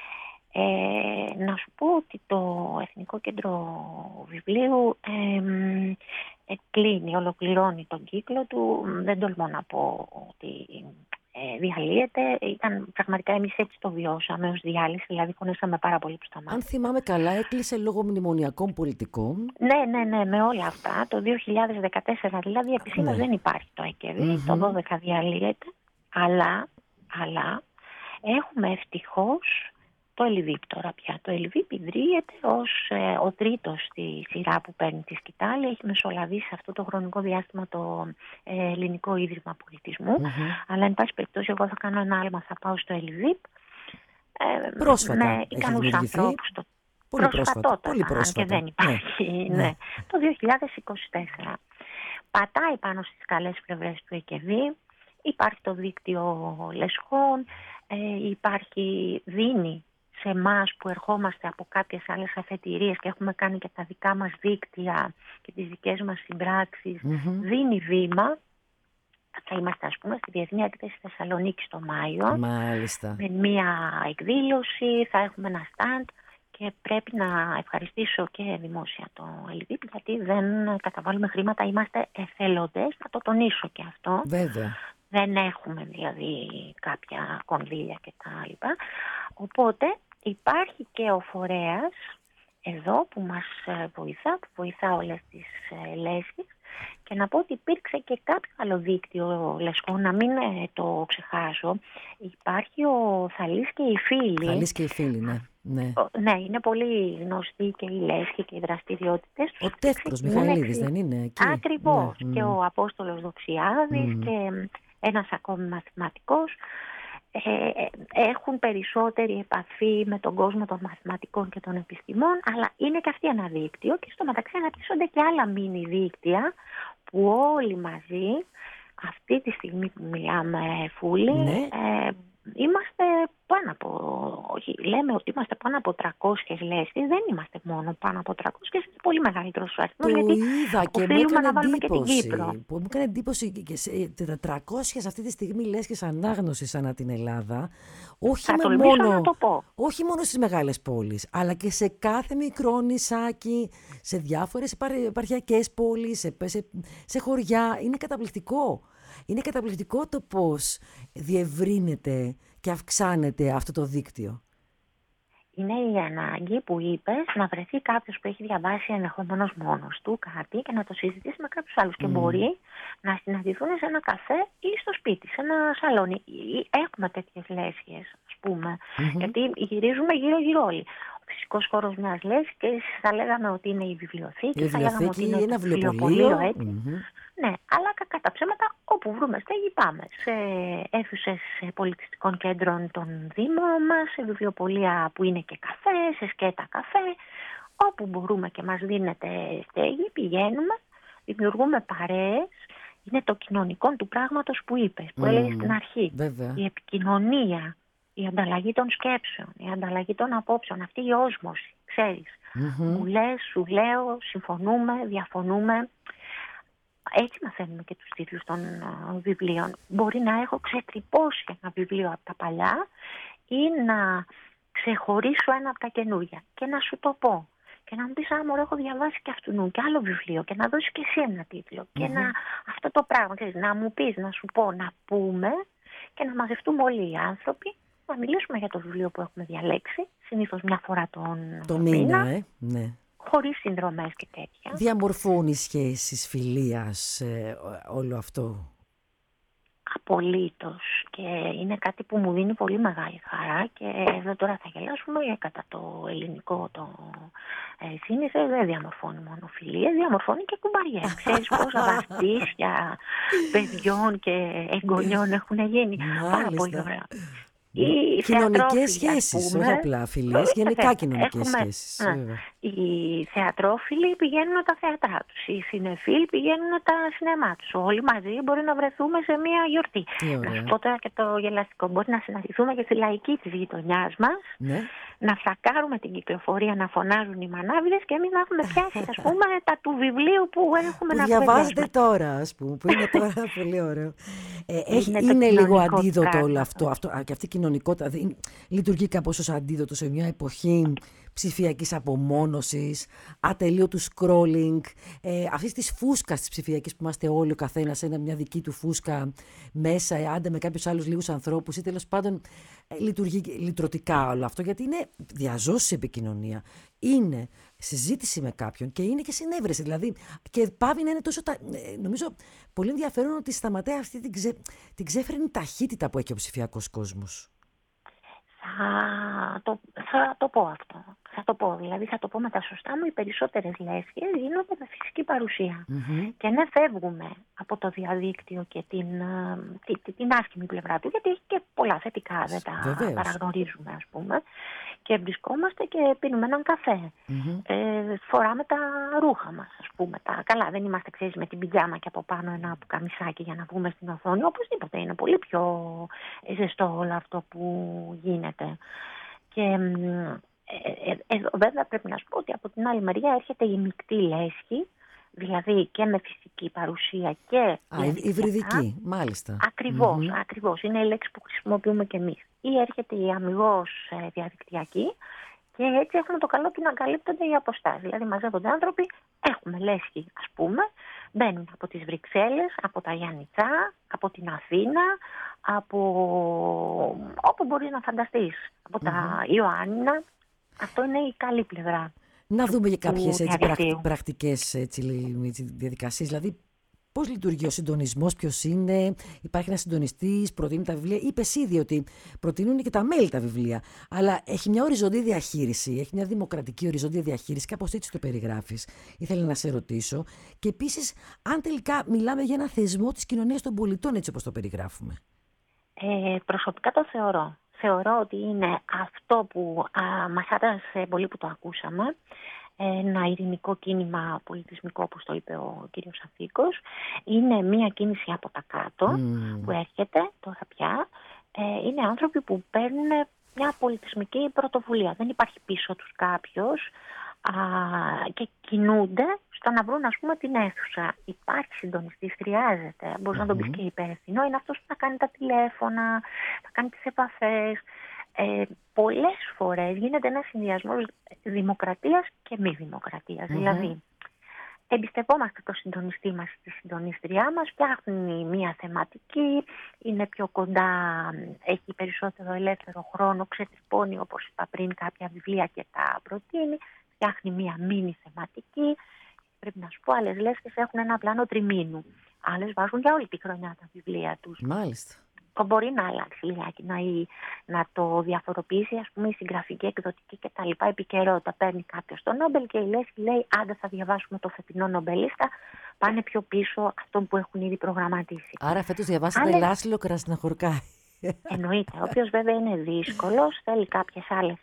Να σου πω ότι το Εθνικό Κέντρο Βιβλίου ολοκληρώνει τον κύκλο του. Δεν τολμώ να πω ότι διαλύεται. Πραγματικά εμείς έτσι το βιώσαμε ως διάλυση, δηλαδή πονέσαμε πάρα πολύ προς τα μάτια. Αν θυμάμαι καλά, έκλεισε λόγω μνημονιακών πολιτικών. Ναι, με όλα αυτά. Το 2014 δηλαδή επισήμως δεν υπάρχει το ΕΚΒ, το 2012 διαλύεται, αλλά έχουμε ευτυχώς το ΕΛΙΒΙΠ τώρα πια. Το ΕΛΙΒΙΠ ιδρύεται ως ο τρίτος στη σειρά που παίρνει τη σκητάλη. Έχει μεσολαβήσει σε αυτό το χρονικό διάστημα το Ελληνικό Ίδρυμα Πολιτισμού. Αλλά εν πάση περιπτώσει εγώ θα κάνω ένα άλμα, θα πάω στο ΕΛΙΒΙΠ. Πρόσφατα με ικανούς ανθρώπους. Πολύ πρόσφατα. Αν και δεν υπάρχει. Το 2024. Πατάει πάνω στις καλές πλευρές του ΕΚΒ. Υπάρχει το δίκτυο λεσχών, δίνει σε εμάς που ερχόμαστε από κάποιες άλλες αφετηρίες και έχουμε κάνει και τα δικά μας δίκτυα και τις δικές μας συμπράξεις, δίνει βήμα. Θα είμαστε, ας πούμε, στη Διεθνή Έκθεση Θεσσαλονίκη το Μάιο. Μάλιστα. Με μία εκδήλωση, θα έχουμε ένα stand και πρέπει να ευχαριστήσω και δημόσια το ΕΛΔΙΠ, γιατί δεν καταβάλουμε χρήματα, είμαστε εθελοντές, να το τονίσω και αυτό. Βέβαια. Δεν έχουμε δηλαδή κάποια κονδύλια κτλ. Οπότε υπάρχει και ο φορέας εδώ που μας βοηθά όλες τις λέσχες. Και να πω ότι υπήρξε και κάποιο άλλο δίκτυο λεσχών, να μην το ξεχάσω. Υπάρχει ο Θαλής και οι Φίλοι. Θαλής και οι Φίλοι, ναι. Ναι, είναι πολύ γνωστοί και οι λέσχοι και οι δραστηριότητες. Ο Τεύκρος Μιχαηλίδης δεν είναι εκεί? Ακριβώς. Ναι. Και ο Απόστολος Δοξιάδης και ένας ακόμη μαθηματικός. Έχουν περισσότερη επαφή με τον κόσμο των μαθηματικών και των επιστημών, αλλά είναι και αυτοί ένα δίκτυο και στο μεταξύ αναπτύσσονται και άλλα μίνι δίκτυα που όλοι μαζί αυτή τη στιγμή που μιλάμε, Φούλη, είμαστε πάνω από, λέμε ότι είμαστε πάνω από 300 λέσχες, δεν είμαστε μόνο πάνω από 300, είναι πολύ μεγαλύτερος ο αριθμός, γιατί είδα και μου οφείλουμε να βάλουμε και την Κύπρο. Μου έκανε εντύπωση και σε 400 αυτή τη στιγμή λέσχες ανάγνωσης ανά την Ελλάδα, όχι μόνο στις μεγάλες πόλεις, αλλά και σε κάθε μικρό νησάκι, σε διάφορες επαρχιακές πόλεις, σε χωριά. Είναι καταπληκτικό. Είναι καταπληκτικό το πώς διευρύνεται και αυξάνεται αυτό το δίκτυο. Είναι η ανάγκη που είπες να βρεθεί κάποιος που έχει διαβάσει ενδεχομένως μόνος του κάτι και να το συζητήσει με κάποιους άλλους. Και μπορεί να συναντηθούν σε ένα καφέ ή στο σπίτι, σε ένα σαλόνι. Έχουμε τέτοιες λέσχες, ας πούμε, γιατί γυρίζουμε γύρω-γύρω όλοι. Ο φυσικός χώρος μιας λέσχης θα λέγαμε ότι είναι η βιβλιοθήκη, θα λέγαμε ότι είναι ένα βιβλιοπωλείο, έτσι. Ναι, αλλά κατά ψέματα όπου βρούμε στέγη πάμε. Σε αίθουσες πολιτιστικών κέντρων των δήμων μας, σε βιβλιοπωλεία που είναι και καφέ, σε σκέτα καφέ. Όπου μπορούμε και μας δίνεται στέγη, πηγαίνουμε, δημιουργούμε παρέες. Είναι το κοινωνικό του πράγματος που είπες, που έλεγες στην αρχή. Βέβαια. Η επικοινωνία, η ανταλλαγή των σκέψεων, η ανταλλαγή των απόψεων, αυτή η όσμωση, ξέρεις. Μου λες, σου λέω, συμφωνούμε, διαφωνούμε. Έτσι μαθαίνουμε και τους τίτλους των βιβλίων. Μπορεί να έχω ξετρυπώσει ένα βιβλίο από τα παλιά ή να ξεχωρίσω ένα από τα καινούργια και να σου το πω. Και να μου πεις, μωρέ, έχω διαβάσει και αυτού και άλλο βιβλίο και να δώσεις και εσύ ένα τίτλο. Και αυτό το πράγμα, ξέρεις, να μου πεις, να σου πω, να πούμε και να μαζευτούμε όλοι οι άνθρωποι, να μιλήσουμε για το βιβλίο που έχουμε διαλέξει, συνήθως μια φορά τον μήνα. Ναι. Χωρίς συνδρομές και τέτοια. Διαμορφώνει σχέσεις φιλίας όλο αυτό? Απολύτως. Και είναι κάτι που μου δίνει πολύ μεγάλη χαρά και εδώ τώρα θα γελάσουμε κατά το ελληνικό το σύνηθες δεν διαμορφώνει μόνο φιλίες, διαμορφώνει και κουμπαριές. Ξέρεις πόσα βαφτίσια παιδιών και εγγονιών έχουν γίνει? Πάρα πολύ ωραία. Κοινωνικές σχέσεις, όχι απλά φιλίες, γενικά κοινωνικές σχέσεις. Οι θεατρόφιλοι πηγαίνουν τα θέατρά τους, οι συνεφίλοι πηγαίνουν τα σινεμά τους. Όλοι μαζί μπορεί να βρεθούμε σε μια γιορτή. Να σου πω τώρα και το γελαστικό, μπορεί να συναντηθούμε και στη λαϊκή της γειτονιάς μας, να φρακάρουμε την κυκλοφορία, να φωνάζουν οι μανάβιδες και εμείς να έχουμε πιάσει, ας πούμε, τα του βιβλίου που έχουμε να διαβάζετε τώρα, ας πούμε, που είναι τώρα πολύ ωραίο. Είναι λίγο αντίδοτο όλο αυτό και αυτή η κοινωνικότητα λειτουργεί κάπως ως αντίδοτο σε μια εποχή ψηφιακής απομόνωσης, ατελείωτου scrolling, αυτής της φούσκας της ψηφιακής που είμαστε όλοι ο καθένας σε μια δική του φούσκα μέσα, άντε με κάποιους άλλους λίγους ανθρώπους ή τέλος πάντων λειτουργεί λυτρωτικά όλο αυτό, γιατί είναι διαζώσεις επικοινωνία, είναι συζήτηση με κάποιον και είναι και συνέβρεση, δηλαδή και πάβει να είναι τόσο, νομίζω πολύ ενδιαφέρον ότι σταματάει αυτή την ξέφρενη ταχύτητα που έχει ο ψηφιακός κόσμος. Θα το πω αυτό. Δηλαδή θα το πω με τα σωστά μου. Οι περισσότερες λέσχες γίνονται με φυσική παρουσία. Και ναι, φεύγουμε από το διαδίκτυο και την άσχημη πλευρά του, γιατί έχει και πολλά θετικά, δεν τα παραγνωρίζουμε, ας πούμε. Και βρισκόμαστε και πίνουμε έναν καφέ. Φοράμε τα τα ρούχα μας, ας πούμε. Καλά, δεν είμαστε, ξέρεις, με την πιτζάμα και από πάνω ένα πουκαμισάκι για να βγούμε στην οθόνη. Οπωσδήποτε είναι πολύ πιο ζεστό όλο αυτό που γίνεται. Και εδώ βέβαια πρέπει να σου πω ότι από την άλλη μεριά έρχεται η μεικτή λέσχη, δηλαδή και με φυσική παρουσία και... υβριδική, μάλιστα. Ακριβώς. Είναι η λέξη που χρησιμοποιούμε και εμείς. Ή έρχεται η αμιγώς διαδικτυακή και έτσι έχουμε το καλό του να καλύπτονται οι αποστάσεις. Δηλαδή μαζεύονται άνθρωποι, έχουμε λέσχη ας πούμε, μπαίνουν από τις Βρυξέλλες, από τα Γιάννητσά, από την Αθήνα, από όπου μπορείς να φανταστείς, από τα Ιωάννινα. Αυτό είναι η καλή πλευρά. Να δούμε και κάποιες πρακτικές διαδικασίες, δηλαδή πώς λειτουργεί ο συντονισμός, ποιος είναι, υπάρχει ένας συντονιστής, προτείνει τα βιβλία. Είπες ήδη ότι προτείνουν και τα μέλη τα βιβλία, αλλά έχει μια οριζόντια διαχείριση, έχει μια δημοκρατική οριζόντια διαχείριση, κάπως έτσι το περιγράφεις. Ήθελα να σε ρωτήσω. Και επίσης, αν τελικά μιλάμε για ένα θεσμό της κοινωνίας των πολιτών, έτσι όπως το περιγράφουμε. Προσωπικά το θεωρώ. Θεωρώ ότι είναι αυτό που μας άρεσε πολύ που το ακούσαμε, ένα ειρηνικό κίνημα πολιτισμικό, όπως το είπε ο κύριος Αθήκος. Είναι μια κίνηση από τα κάτω που έρχεται τώρα πια. Είναι άνθρωποι που παίρνουν μια πολιτισμική πρωτοβουλία. Δεν υπάρχει πίσω τους κάποιος και κινούνται στο να βρουν, ας πούμε, την αίθουσα. Υπάρχει συντονιστής, χρειάζεται. Μπορείς να τον πεις και υπεύθυνο. Είναι αυτός που θα κάνει τα τηλέφωνα, θα κάνει τις επαφές. Πολλές φορές γίνεται ένας συνδυασμός δημοκρατίας και μη δημοκρατίας. Δηλαδή, εμπιστευόμαστε το συντονιστή μας, τη συντονίστριά μας, φτιάχνει μια θεματική, είναι πιο κοντά, έχει περισσότερο ελεύθερο χρόνο, ξετυπώνει, όπως είπα πριν, κάποια βιβλία και τα προτείνει, φτιάχνει μια μίνι θεματική. Πρέπει να σου πω, άλλες λέσχες έχουν ένα πλάνο τριμήνου. Άλλες βάζουν για όλη τη χρονιά τα βιβλία τους. Μάλιστα. Μπορεί να αλλάξει λιγάκι, να το διαφοροποιήσει, ας πούμε, η συγγραφική, εκδοτική κτλ. Επικαιρότητα. Παίρνει κάποιος το Νόμπελ και η λέσχη λέει: άντε, θα διαβάσουμε το φετινό νομπελίστα. Πάνε πιο πίσω αυτόν που έχουν ήδη προγραμματίσει. Άρα φέτος διαβάσατε Λάσλο Κρασναχορκάη. Εννοείται. Όποιος βέβαια είναι δύσκολος, θέλει κάποιες άλλες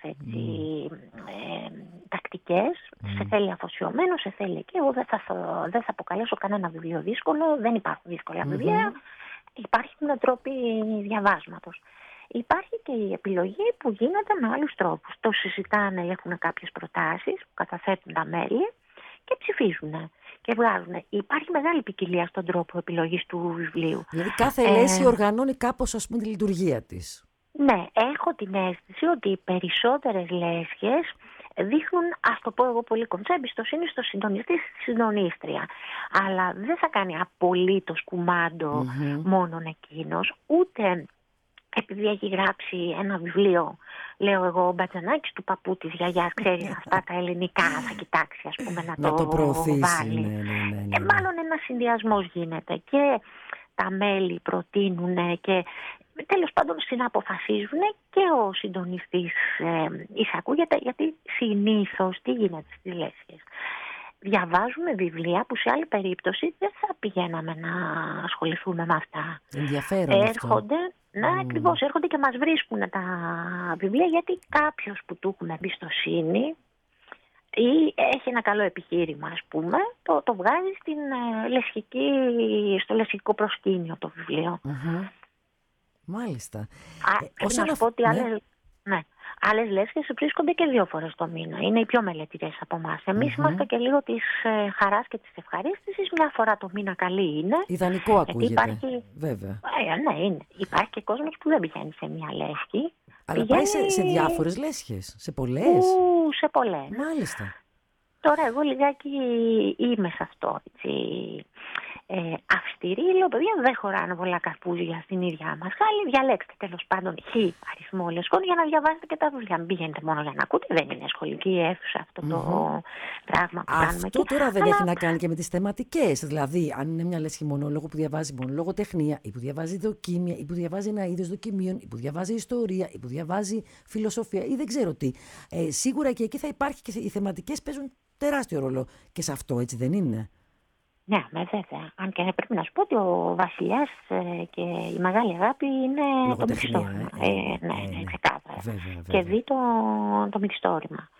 τακτικές, σε θέλει αφοσιωμένο, σε θέλει εκεί. Εγώ δεν θα αποκαλέσω κανένα βιβλίο δύσκολο, δεν υπάρχουν δύσκολα βιβλία. Υπάρχει μια τρόπη διαβάσματος. Υπάρχει και η επιλογή που γίνεται με άλλους τρόπους. Το συζητάνε, έχουν κάποιες προτάσεις που καταθέτουν τα μέλη και ψηφίζουν και βγάζουν. Υπάρχει μεγάλη ποικιλία στον τρόπο επιλογής του βιβλίου. Δηλαδή κάθε λέσχη οργανώνει κάπως, ας πούμε, τη λειτουργία της. Ναι, έχω την αίσθηση ότι οι περισσότερες λέσχες δείχνουν, ας το πω εγώ πολύ κομψά, εμπιστοσύνη στο συντονιστή, στη συντονίστρια. Αλλά δεν θα κάνει απολύτως κουμάντο μόνον εκείνος, ούτε επειδή έχει γράψει ένα βιβλίο, λέω εγώ, ο Μπατζανάκης του παππού της γιαγιάς, ξέρει αυτά τα ελληνικά, θα κοιτάξει, ας πούμε, να το προωθήσει, βάλει. Ναι. Μάλλον ένας συνδυασμός γίνεται και τα μέλη προτείνουν και τέλος πάντων συναποφασίζουν και ο συντονιστής εισακούγεται, γιατί συνήθως τι γίνεται στις λέσχες. Διαβάζουμε βιβλία που σε άλλη περίπτωση δεν θα πηγαίναμε να ασχοληθούμε με αυτά. Ενδιαφέρον έρχονται, ναι, ακριβώς, έρχονται και μας βρίσκουν τα βιβλία, γιατί κάποιος που του έχουμε εμπιστοσύνη ή έχει ένα καλό επιχείρημα, ας πούμε, το βγάζει στο λεσχικό προσκήνιο το βιβλίο. Μάλιστα. Να σου πω ότι άλλες λέσχες βρίσκονται και 2 φορές το μήνα. Είναι οι πιο μελετητές από εμάς. Εμείς είμαστε και λίγο της χαράς και της ευχαρίστησης. 1 φορά το μήνα καλή είναι. Ιδανικό ακούγεται, βέβαια. Ναι, είναι. Υπάρχει και κόσμος που δεν πηγαίνει σε μια λέσχη. Αλλά πάει σε διάφορες λέσχες, σε πολλές. Σε πολλές. Μάλιστα. Τώρα εγώ λιγάκι είμαι σε αυτό, έτσι. Αυστηρή, λέω, παιδιά, δεν χωράνε πολλά καρπούζια στην ίδια μας χάλη. Διαλέξτε τέλος πάντων αριθμό λεσχών για να διαβάσετε και τα βιβλία. Μην πηγαίνετε μόνο για να ακούτε, δεν είναι σχολική αίθουσα αυτό το πράγμα που κάνουμε. Αυτό τώρα δεν έχει να κάνει και με τις θεματικές. Δηλαδή, αν είναι μια λέσχη μονόλογο που διαβάζει μόνο λογοτεχνία, ή που διαβάζει δοκίμια, ή που διαβάζει ένα είδος δοκιμίων, ή που διαβάζει ιστορία, ή που διαβάζει φιλοσοφία, ή δεν ξέρω τι. Σίγουρα και εκεί θα υπάρχει και οι θεματικές παίζουν τεράστιο ρόλο και σε αυτό, έτσι δεν είναι? Ναι, βέβαια. Αν και πρέπει να σου πω ότι ο Βασιλιάς και η μεγάλη αγάπη είναι το μυθιστόρημα. Ναι, ξεκάθαρα. Βέβαια. Και δει το μυθιστόρημα.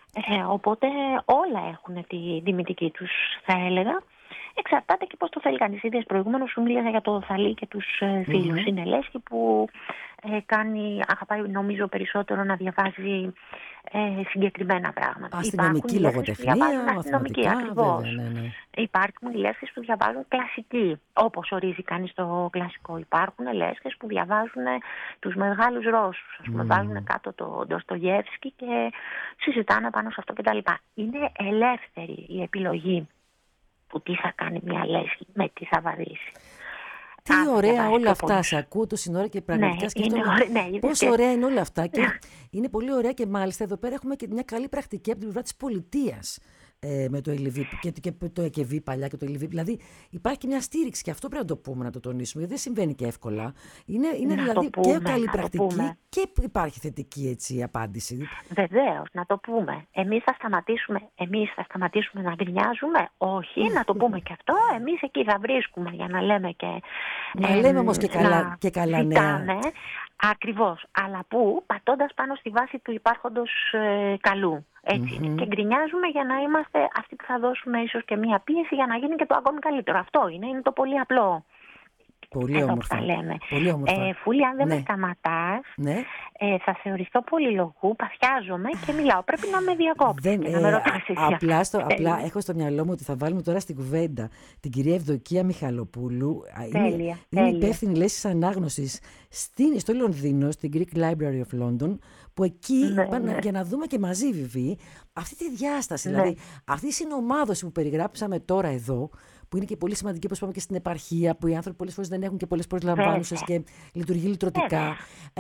Οπότε όλα έχουν τη τιμητική τους, θα έλεγα. Εξαρτάται και πώς το θέλει κανείς. Είδες προηγούμενος σου μίλησα για το Θαλή και τους φίλους. Είναι λέσχη που αγαπάει νομίζω περισσότερο να διαβάζει συγκεκριμένα πράγματα. Αστυνομική λογοτεχνία, αστυνομική, ακριβώς. Βέβαια, ναι. Υπάρχουν λέσχες που διαβάζουν κλασική, όπως ορίζει κανείς το κλασικό. Υπάρχουν λέσχες που διαβάζουν τους μεγάλους Ρώσους. Ας πούμε, βάζουν κάτω το Ντοστογιεύσκι και συζητάνε πάνω σε αυτό κτλ. Είναι ελεύθερη η επιλογή που τι θα κάνει μια λέσχη, με τι θα βαδίσει. Τι ωραία όλα αυτά. Σε ακούω τόση ώρα και πραγματικά σκέφτομαι πόσο ωραία είναι όλα αυτά. Και είναι πολύ ωραία και μάλιστα εδώ πέρα έχουμε και μια καλή πρακτική από την πλευρά της πολιτείας. Με το ΕΛΒ και το ΕΚΒ παλιά και το ΕΛΒ. Δηλαδή υπάρχει και μια στήριξη και αυτό πρέπει να το πούμε, να το τονίσουμε, γιατί δεν συμβαίνει και εύκολα. Είναι δηλαδή και καλή πρακτική και υπάρχει θετική απάντηση. Βεβαίως, να το πούμε. Εμείς θα σταματήσουμε να γκρινιάζουμε. Όχι, να το πούμε και αυτό. Εμείς εκεί θα βρίσκουμε για να λέμε και. Να λέμε όμως και καλά νέα. Ακριβώς. Αλλά πού, πατώντας πάνω στη βάση του υπάρχοντος καλού. Έτσι. Και γκρινιάζουμε για να είμαστε αυτοί που θα δώσουμε ίσως και μία πίεση για να γίνει και το ακόμη καλύτερο. Αυτό είναι το πολύ απλό. Πολύ όμορφα. Πολύ όμορφα. Φούλη, αν δεν με σταματάς, θα θεωρηθώ πολυλογού, παθιάζομαι και μιλάω. Πρέπει να με διακόψεις και να με ρωτάς εσύ. Απλά έχω στο μυαλό μου ότι θα βάλουμε τώρα στην κουβέντα την κυρία Ευδοκία Μιχαλοπούλου. Είναι υπεύθυνη λέσχης ανάγνωσης στο Λονδίνο, στην Greek Library of London, που εκεί για να δούμε και μαζί, Βιβί, αυτή τη διάσταση, δηλαδή αυτή η συνομάδωση που περιγράψαμε τώρα εδώ, που είναι και πολύ σημαντική, όπως είπαμε και στην επαρχία, που οι άνθρωποι πολλές φορές δεν έχουν και πολλές προσλαμβάνουσες και λειτουργεί λυτρωτικά.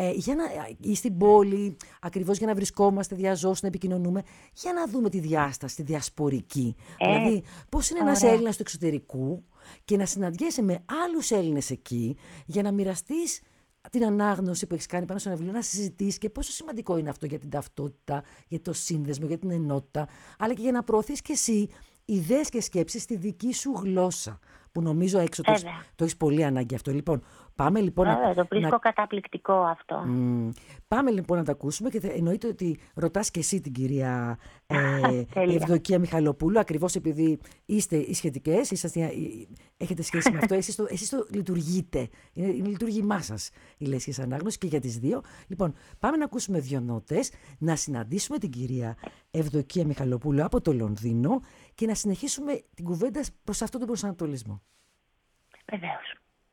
Ή στην πόλη, ακριβώς για να βρισκόμαστε διαζώσεις, να επικοινωνούμε, για να δούμε τη διάσταση, τη διασπορική. Δηλαδή, πώς είναι ένας Έλληνας του εξωτερικού και να συναντιέσαι με άλλους Έλληνες εκεί, για να μοιραστείς την ανάγνωση που έχεις κάνει πάνω σε ένα βιβλίο, να συζητήσεις και πόσο σημαντικό είναι αυτό για την ταυτότητα, για το σύνδεσμο, για την ενότητα, αλλά και για να προωθείς και εσύ ιδέες και σκέψεις στη δική σου γλώσσα, που νομίζω έξω το έχεις πολύ ανάγκη αυτό. Λοιπόν, πάμε λοιπόν το βρίσκω καταπληκτικό αυτό. Πάμε λοιπόν να τα ακούσουμε και εννοείται ότι ρωτάς και εσύ την κυρία Ευδοκία Μιχαλοπούλου, ακριβώς επειδή είστε οι σχετικές, έχετε σχέση με αυτό, εσείς το λειτουργείτε. Είναι λειτουργήμά σας η λέσχης ανάγνωση και για τις δύο. Λοιπόν, πάμε να ακούσουμε 2 νότες, να συναντήσουμε την κυρία Ευδοκία Μιχαλοπούλου από το Λονδίνο και να συνεχίσουμε την κουβέντα προς αυτόν τον προσανατολισμό. Βεβαίως.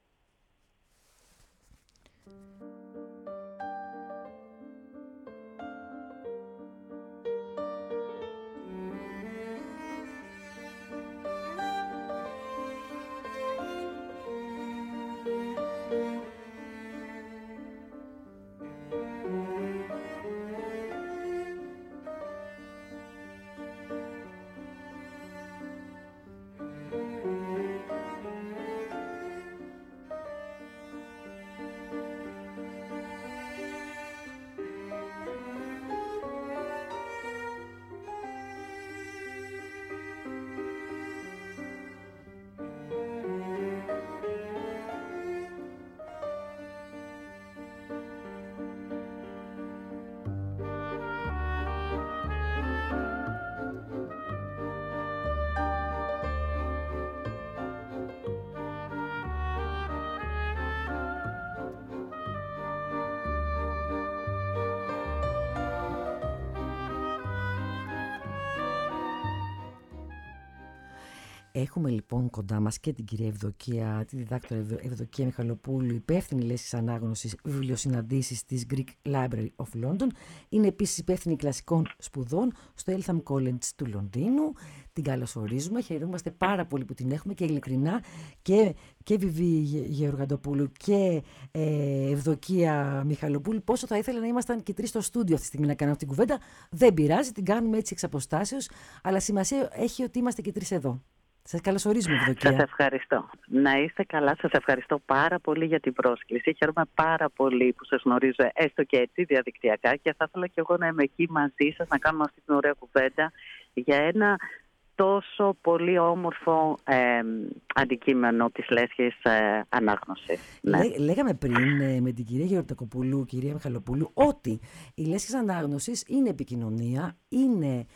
Έχουμε λοιπόν κοντά μας και την κυρία Ευδοκία, τη διδάκτωρα Ευδοκία Μιχαλοπούλου, υπεύθυνη λέσχης ανάγνωσης βιβλιοσυναντήσεις της Greek Library of London. Είναι επίσης υπεύθυνη κλασικών σπουδών στο Eltham College του Λονδίνου. Την καλωσορίζουμε, χαιρόμαστε πάρα πολύ που την έχουμε και ειλικρινά και Βιβί Γεωργαντοπούλου και Ευδοκία Μιχαλοπούλου. Πόσο θα ήθελα να ήμασταν και 3 στο στούντιο αυτή τη στιγμή να κάνουμε αυτή την κουβέντα. Δεν πειράζει, την κάνουμε έτσι εξ αποστάσεως, αλλά σημασία έχει ότι είμαστε και 3 εδώ. Σας καλωσορίζουμε, Ευδοκία. Σας ευχαριστώ. Να είστε καλά. Σας ευχαριστώ πάρα πολύ για την πρόσκληση. Χαίρομαι πάρα πολύ που σας γνωρίζω, έστω και έτσι διαδικτυακά, και θα ήθελα και εγώ να είμαι εκεί μαζί σας, να κάνουμε αυτή την ωραία κουβέντα για ένα τόσο πολύ όμορφο αντικείμενο της λέσχης ανάγνωσης. Ναι. Λέγαμε πριν με την κυρία Γεωργακοπούλου, κυρία Μιχαλοπούλου, ότι η λέσχη ανάγνωσης είναι επικοινωνία, είναι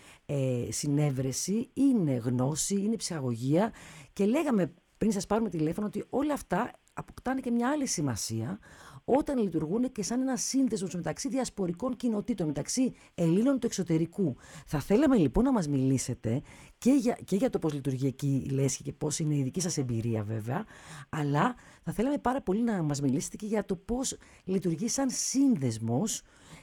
συνέβρεση, είναι γνώση, είναι ψυχαγωγία, και λέγαμε πριν σας πάρουμε τηλέφωνο ότι όλα αυτά αποκτάνε και μια άλλη σημασία όταν λειτουργούν και σαν ένα σύνδεσμο μεταξύ διασπορικών κοινοτήτων, μεταξύ Ελλήνων του εξωτερικού. Θα θέλαμε λοιπόν να μας μιλήσετε και για το πώς λειτουργεί εκεί η λέσχη και πώς είναι η δική σας εμπειρία βέβαια, αλλά θα θέλαμε πάρα πολύ να μας μιλήσετε και για το πώς λειτουργεί σαν σύνδεσμος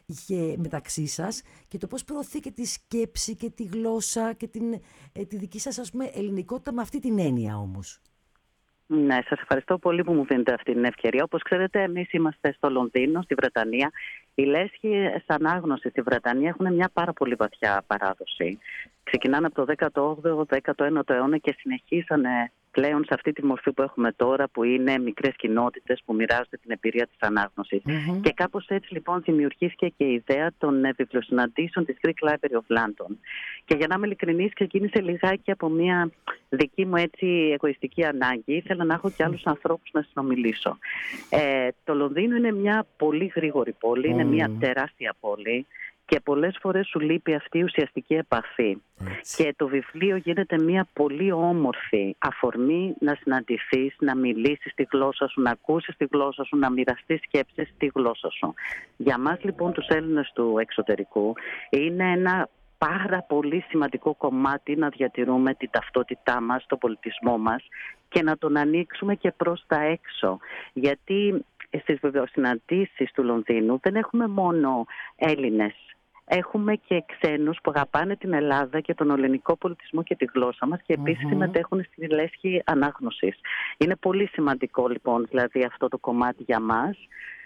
μεταξύ σας και το πώς προωθεί και τη σκέψη και τη γλώσσα και τη δική σας, ας πούμε, ελληνικότητα με αυτή την έννοια όμως. Ναι, σας ευχαριστώ πολύ που μου δίνετε αυτή την ευκαιρία. Όπως ξέρετε, εμείς είμαστε στο Λονδίνο, στη Βρετανία. Οι λέσχες ανάγνωσης στη Βρετανία έχουν μια πάρα πολύ βαθιά παράδοση. Ξεκινάνε από το 18ο-19ο αιώνα και συνεχίσανε πλέον σε αυτή τη μορφή που έχουμε τώρα, που είναι μικρές κοινότητες που μοιράζονται την εμπειρία της ανάγνωσης. Και κάπως έτσι λοιπόν δημιουργήθηκε και η ιδέα των βιβλιοσυναντήσεων της Greek Library of London. Και για να είμαι ειλικρινής, ξεκίνησε λιγάκι από μια δική μου έτσι εγωιστική ανάγκη. Ήθελα να έχω και άλλους ανθρώπους να συνομιλήσω. Το Λονδίνο είναι μια πολύ γρήγορη πόλη, είναι μια τεράστια πόλη. Και πολλές φορές σου λείπει αυτή η ουσιαστική επαφή. Και το βιβλίο γίνεται μια πολύ όμορφη αφορμή να συναντηθείς, να μιλήσεις τη γλώσσα σου, να ακούσεις τη γλώσσα σου, να μοιραστείς σκέψεις στη γλώσσα σου. Για μας λοιπόν τους Έλληνες του εξωτερικού είναι ένα πάρα πολύ σημαντικό κομμάτι να διατηρούμε την ταυτότητά μας, τον πολιτισμό μας και να τον ανοίξουμε και προς τα έξω. Γιατί στις βιβλιοσυναντήσεις του Λονδίνου δεν έχουμε μόνο Έλληνες. Έχουμε και ξένους που αγαπάνε την Ελλάδα και τον ελληνικό πολιτισμό και τη γλώσσα μας και επίσης συμμετέχουν στη λέσχη ανάγνωσης. Είναι πολύ σημαντικό λοιπόν δηλαδή αυτό το κομμάτι για μας.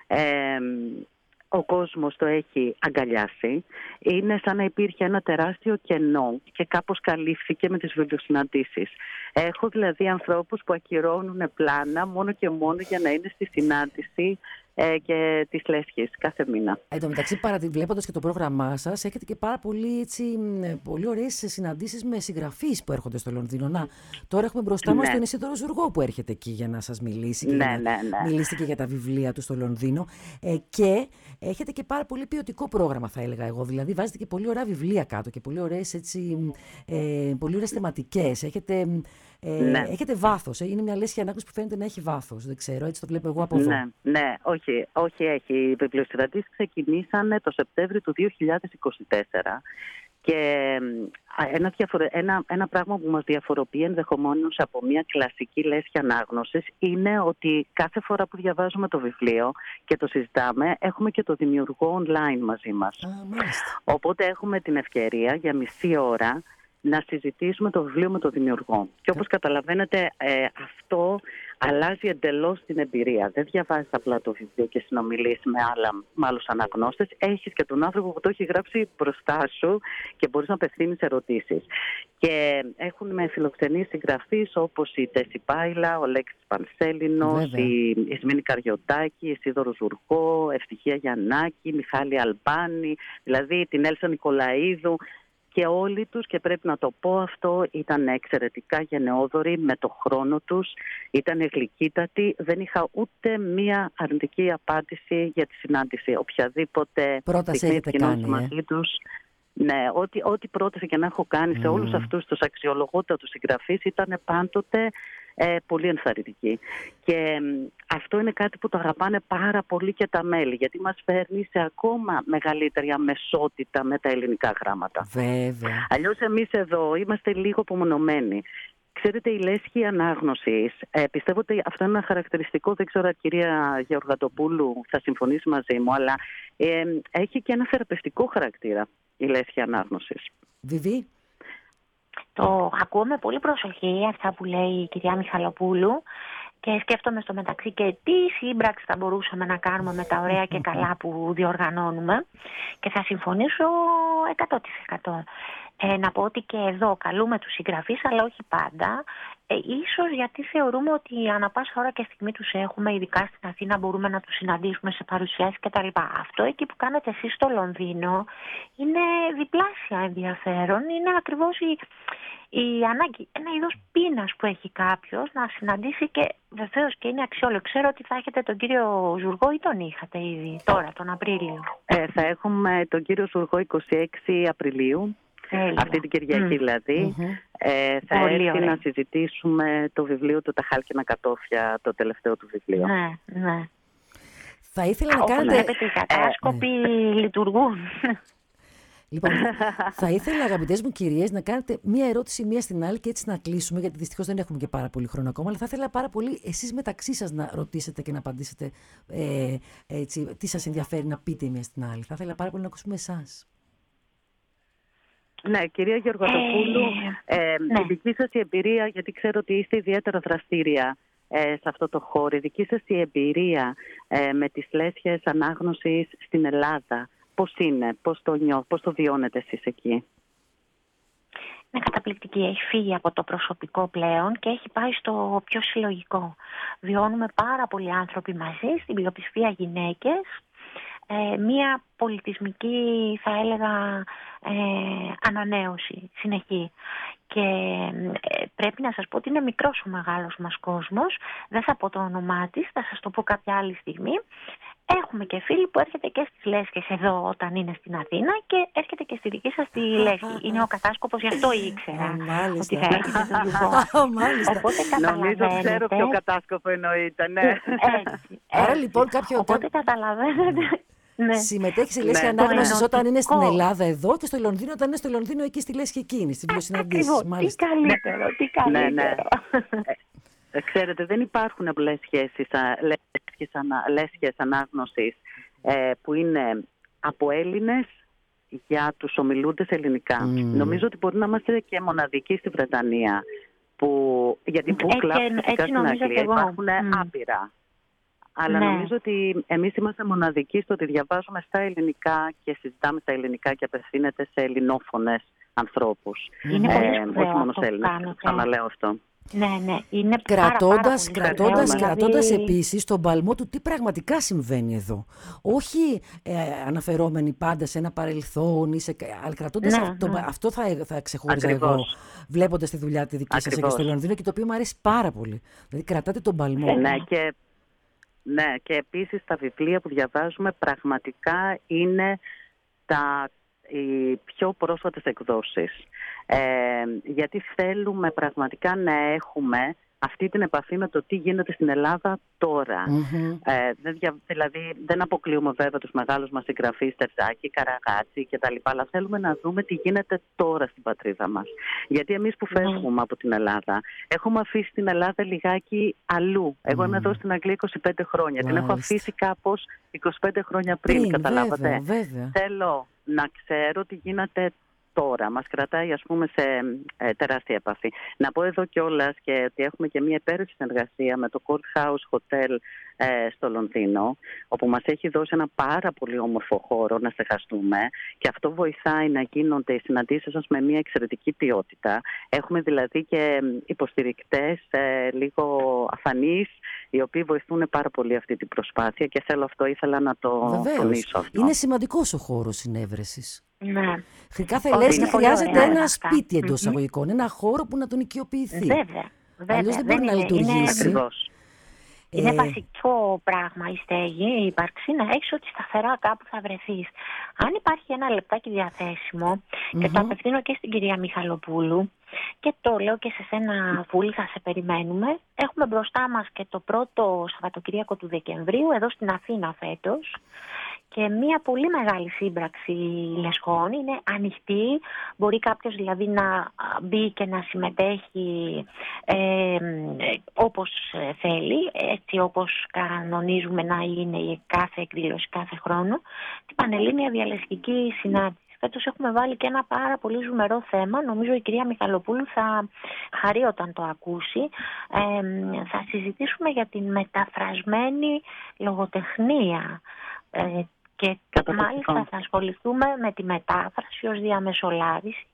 Ο κόσμος το έχει αγκαλιάσει. Είναι σαν να υπήρχε ένα τεράστιο κενό και κάπως καλύφθηκε με τις βιβλιοσυναντήσεις. Έχω δηλαδή ανθρώπους που ακυρώνουν πλάνα μόνο και μόνο για να είναι στη συνάντηση και της λέσχης κάθε μήνα. Εν τω μεταξύ, βλέποντας και το πρόγραμμά σας, έχετε και πάρα πολύ ωραίες συναντήσεις με συγγραφείς που έρχονται στο Λονδίνο. Τώρα έχουμε μπροστά μας τον Ισίδωρο Ζουργό που έρχεται εκεί για να σας μιλήσει και μιλήσετε και για τα βιβλία του στο Λονδίνο. Και έχετε και πάρα πολύ ποιοτικό πρόγραμμα, θα έλεγα εγώ. Δηλαδή, βάζετε και πολύ ωραία βιβλία κάτω και πολύ ωραίες θεματικές. Έχετε βάθος. Είναι μια λέσχη ανάγνωση που φαίνεται να έχει βάθος. Δεν ξέρω, έτσι το βλέπω εγώ από εδώ. Ναι, όχι έχει. Οι βιβλιοσυναντήσεις ξεκινήσανε το Σεπτέμβριο του 2024 και ένα πράγμα που μας διαφοροποιεί ενδεχομένως από μια κλασική λέσχη ανάγνωσης είναι ότι κάθε φορά που διαβάζουμε το βιβλίο και το συζητάμε, έχουμε και το δημιουργό online μαζί μας. Οπότε έχουμε την ευκαιρία για μισή ώρα να συζητήσουμε το βιβλίο με τον δημιουργό. Και όπως καταλαβαίνετε, αυτό αλλάζει εντελώς την εμπειρία. Δεν διαβάζεις απλά το βιβλίο και συνομιλείς με άλλους αναγνώστες. Έχεις και τον άνθρωπο που το έχει γράψει μπροστά σου και μπορείς να απευθύνεις ερωτήσεις. Και έχουν με φιλοξενείς συγγραφείς όπως η Τέση Πάιλα, ο Λέξης Πανσέλινος, η Ισμήνη Καριωτάκη, η Ισίδωρο Ζουργό, Ευτυχία Γιαννάκη, Μιχάλη Αλμπάνη, δηλαδή την Έλσα Νικολαίδου. Και όλοι τους, και πρέπει να το πω αυτό, ήταν εξαιρετικά γενναιόδοροι με το χρόνο τους, ήταν γλυκύτατοι, δεν είχα ούτε μία αρνητική απάντηση για τη συνάντηση. Οποιαδήποτε πρόταση έχετε κάνει μαζί τους. Ναι, ό,τι πρόταση και να έχω κάνει σε όλους αυτούς τους αξιολογότατους συγγραφείς ήταν πάντοτε πολύ ενθαρρυντική. Και αυτό είναι κάτι που το αγαπάνε πάρα πολύ και τα μέλη, γιατί μας φέρνει σε ακόμα μεγαλύτερη αμεσότητα με τα ελληνικά γράμματα. Βέβαια. Αλλιώς εμείς εδώ είμαστε λίγο απομονωμένοι. Ξέρετε, η λέσχη ανάγνωσης, πιστεύω ότι αυτό είναι ένα χαρακτηριστικό, δεν ξέρω αν κυρία Γεωργατοπούλου θα συμφωνήσει μαζί μου, αλλά έχει και ένα θεραπευτικό χαρακτήρα η λέσχη ανάγνωσης. Βιβί. Το ακούω με πολύ προσοχή αυτά που λέει η κυρία Μιχαλοπούλου και σκέφτομαι στο μεταξύ και τι σύμπραξη θα μπορούσαμε να κάνουμε με τα ωραία και καλά που διοργανώνουμε και θα συμφωνήσω 100%. Να πω ότι και εδώ καλούμε τους συγγραφείς, αλλά όχι πάντα. Ίσως γιατί θεωρούμε ότι ανά πάσα ώρα και στιγμή τους έχουμε, ειδικά στην Αθήνα, μπορούμε να τους συναντήσουμε σε παρουσιάσεις κτλ. Αυτό εκεί που κάνετε εσείς στο Λονδίνο είναι διπλάσια ενδιαφέρον. Είναι ακριβώς η ανάγκη, ένα είδος πείνας που έχει κάποιος να συναντήσει, και βεβαίως και είναι αξιόλογο. Ξέρω ότι θα έχετε τον κύριο Ζουργό, ή τον είχατε ήδη τώρα, τον Απρίλιο? Θα έχουμε τον κύριο Ζουργό 26 Απριλίου. Αυτή την Κυριακή δηλαδή. Θα έρθει να συζητήσουμε το βιβλίο του «Τα χάλκινα κατώφια», το τελευταίο του βιβλίο. Ναι. Θα ήθελα να κάνετε... Βλέπετε, οι κατάσκοποι λειτουργούν. Λοιπόν, θα ήθελα, αγαπητές μου κυρίες, να κάνετε μία ερώτηση μία στην άλλη και έτσι να κλείσουμε, γιατί δυστυχώς δεν έχουμε και πάρα πολύ χρόνο ακόμα, αλλά θα ήθελα πάρα πολύ εσείς μεταξύ σας να ρωτήσετε και να απαντήσετε έτσι, τι σας ενδιαφέρει να πείτε μία στην άλλη. Θα ήθελα πάρα πολύ να ακούσουμε εσάς. Ναι, κυρία Γεωργατοπούλου, η δική σας η εμπειρία, γιατί ξέρω ότι είστε ιδιαίτερα δραστήρια σε αυτό το χώρο, η δική σας η εμπειρία με τις λέσχες ανάγνωσης στην Ελλάδα, πώς είναι, πώς το βιώνετε εσείς εκεί? Είναι καταπληκτική. Έχει φύγει από το προσωπικό πλέον και έχει πάει στο πιο συλλογικό. Βιώνουμε πάρα πολλοί άνθρωποι μαζί, στην πλειοψηφία γυναίκες. Μία πολιτισμική, θα έλεγα, ανανέωση συνεχή. Και πρέπει να σας πω ότι είναι μικρός ο μεγάλος μας κόσμος. Δεν θα πω το όνομά της, θα σας το πω κάποια άλλη στιγμή. Έχουμε και φίλοι που έρχεται και στις λέσχες εδώ όταν είναι στην Αθήνα και έρχεται και στη δική σας τη λέσχη. Είναι ο κατάσκοπος, γι' αυτό ήξερα ότι θα έρχεται στο Ζουργό. Οπότε καταλαβαίνετε. Νομίζω ξέρω ποιο κατάσκοπο εννοείται, ναι. Άρα λοιπόν Οπότε καταλαβαίνετε. Ναι. Συμμετέχει σε λέσχη ανάγνωσης όταν είναι στην Ελλάδα εδώ και στο Λονδίνο όταν είναι στο Λονδίνο εκεί στη λέσχη εκείνη, στις βιοσυναντήσεις. Τι καλύτερο, τι καλύτερο. Ξέρετε, δεν υπάρχουν απλές λέσχες ανάγνωσης που είναι από Έλληνες για τους ομιλούντες ελληνικά. Νομίζω ότι μπορεί να είμαστε και μοναδικοί στη Βρετανία, γιατί book clubs φυσικά στην Αγγλία υπάρχουν άπειρα. Αλλά νομίζω ότι εμείς είμαστε μοναδικοί στο ότι διαβάζουμε στα ελληνικά και συζητάμε στα ελληνικά και απευθύνεται σε ελληνόφωνες ανθρώπους. Είναι πολύ σπουδαίο όχι μόνο σε Έλληνες. Ξαναλέω αυτό. Ναι. Είναι κρατώντας επίσης τον παλμό του τι πραγματικά συμβαίνει εδώ. Όχι αναφερόμενοι πάντα σε ένα παρελθόν, αλλά κρατώντας αυτό θα ξεχώριζα εγώ, βλέποντας τη δουλειά τη δική σας εκεί στο Λονδίνο, και το οποίο μου αρέσει πάρα πολύ. Δηλαδή κρατάτε τον παλμό. Ναι, και επίσης τα βιβλία που διαβάζουμε πραγματικά είναι οι πιο πρόσφατες εκδόσεις. Γιατί θέλουμε πραγματικά να έχουμε αυτή την επαφή με το τι γίνεται στην Ελλάδα τώρα. Δηλαδή δεν αποκλείουμε βέβαια τους μεγάλους μας συγγραφείς, Τερζάκη, Καραγάτση κτλ. Αλλά θέλουμε να δούμε τι γίνεται τώρα στην πατρίδα μας. Γιατί εμείς που φεύγουμε από την Ελλάδα έχουμε αφήσει την Ελλάδα λιγάκι αλλού. Εγώ είμαι εδώ στην Αγγλία 25 χρόνια. Την έχω αφήσει κάπως 25 χρόνια πριν, καταλάβατε. Βέβαια. Θέλω να ξέρω τι γίνεται τώρα. Μας κρατάει, ας πούμε, σε τεράστια επαφή. Να πω εδώ κιόλας και ότι έχουμε και μια υπέροχη συνεργασία με το Court House Hotel στο Λονδίνο, όπου μας έχει δώσει ένα πάρα πολύ όμορφο χώρο να στεγαστούμε, και αυτό βοηθάει να γίνονται οι συναντήσεις μας με μια εξαιρετική ποιότητα. Έχουμε δηλαδή και υποστηρικτές λίγο αφανείς, οι οποίοι βοηθούν πάρα πολύ αυτή την προσπάθεια, και ήθελα να το τονίσω αυτό. Είναι σημαντικός ο χώρος συνέβρεσης. Ναι. Κάθε λέσχη χρειάζεται ένα σπίτι εντός εισαγωγικών, ένα χώρο που να τον οικειοποιηθεί. Βέβαια. Αλλιώς δεν μπορεί να λειτουργήσει. Είναι βασικό πράγμα η στέγη, η ύπαρξη, να έχεις ότι σταθερά κάπου θα βρεθείς. Αν υπάρχει ένα λεπτάκι διαθέσιμο, και το απευθύνω και στην κυρία Μιχαλοπούλου, και το λέω και σε σένα, Βούλη, θα σε περιμένουμε. Έχουμε μπροστά μας και το πρώτο Σαββατοκύριακο του Δεκεμβρίου, εδώ στην Αθήνα φέτος, και μια πολύ μεγάλη σύμπραξη λεσχών. Είναι ανοιχτή, μπορεί κάποιος δηλαδή να μπει και να συμμετέχει όπως θέλει, έτσι όπως κανονίζουμε να είναι η κάθε εκδήλωση κάθε χρόνο. Την Πανελλήνια Διαλεσχική Συνάντηση. Φέτος έχουμε βάλει και ένα πάρα πολύ ζουμερό θέμα. Νομίζω η κυρία Μιχαλοπούλου θα χαρεί όταν το ακούσει. Θα συζητήσουμε για την μεταφρασμένη λογοτεχνία. Και μάλιστα θα ασχοληθούμε με τη μετάφραση ως διαμεσολάβηση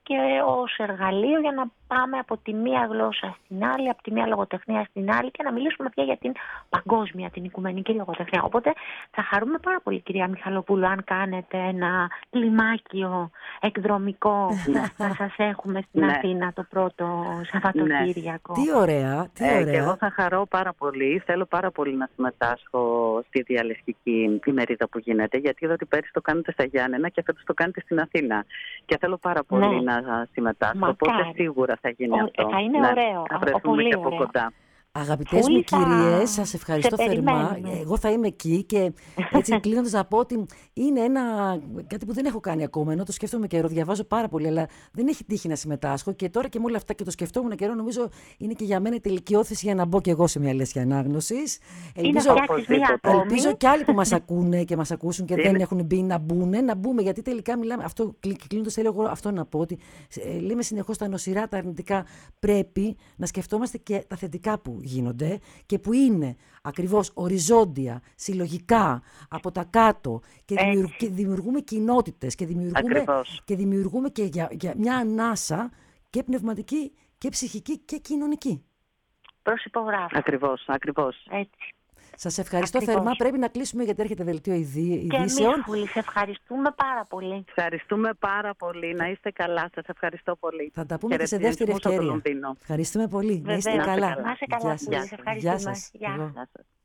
και ως εργαλείο για να πάμε από τη μία γλώσσα στην άλλη, από τη μία λογοτεχνία στην άλλη και να μιλήσουμε πια για την παγκόσμια, την οικουμενική λογοτεχνία. Οπότε θα χαρούμε πάρα πολύ, κυρία Μιχαλοπούλου, αν κάνετε ένα κλιμάκιο εκδρομικό να σας έχουμε στην Αθήνα το πρώτο Σαββατοκύριακο. Τι ωραία, τι ωραία. Και εγώ θα χαρώ πάρα πολύ. Θέλω πάρα πολύ να συμμετάσχω στη διαλεκτική ημερίδα που γίνεται, γιατί είδα ότι πέρυσι το κάνετε στα Γιάννενα και φέτος το κάνετε στην Αθήνα. Και θέλω πάρα πολύ να συμμετάσχω. Οπότε σίγουρα θα γίνει αυτό. Θα είναι ωραίο. Θα βρεθούμε και από κοντά. Αγαπητές μου κυρίες, σας ευχαριστώ θερμά. Εγώ θα είμαι εκεί και έτσι κλείνοντας να πω ότι είναι κάτι που δεν έχω κάνει ακόμα, ενώ το σκέφτομαι καιρό, διαβάζω πάρα πολύ, αλλά δεν έχει τύχει να συμμετάσχω και τώρα και με όλα αυτά και το σκεφτόμουν καιρό, νομίζω είναι και για μένα η τελική όθηση για να μπω και εγώ σε μια λέσχη ανάγνωσης. Ελπίζω και άλλοι που μας ακούνε και μας ακούσουν και δεν έχουν μπει να μπούμε, γιατί τελικά μιλάμε, κλείνοντας θέλω εγώ αυτό να πω, ότι λέμε συνεχώς τα νοσηρά, τα αρνητικά, πρέπει να σκεφτόμαστε και τα θετικά που γίνονται και που είναι ακριβώς οριζόντια, συλλογικά, από τα κάτω και δημιουργούμε κοινότητες και δημιουργούμε και για μια ανάσα και πνευματική και ψυχική και κοινωνική. Προσυπογράφω. Ακριβώς. Έτσι. Σας ευχαριστώ θερμά. Πρέπει να κλείσουμε γιατί έρχεται δελτίο ειδήσεων. Και εμείς πολύ. Σε ευχαριστούμε πάρα πολύ. Ευχαριστούμε πάρα πολύ. Να είστε καλά. Σας ευχαριστώ πολύ. Θα τα πούμε και σε δεύτερη ευκαιρία. Ευχαριστούμε πολύ. Να είστε καλά. Να είστε καλά. Ευχαριστούμε. Γεια σας.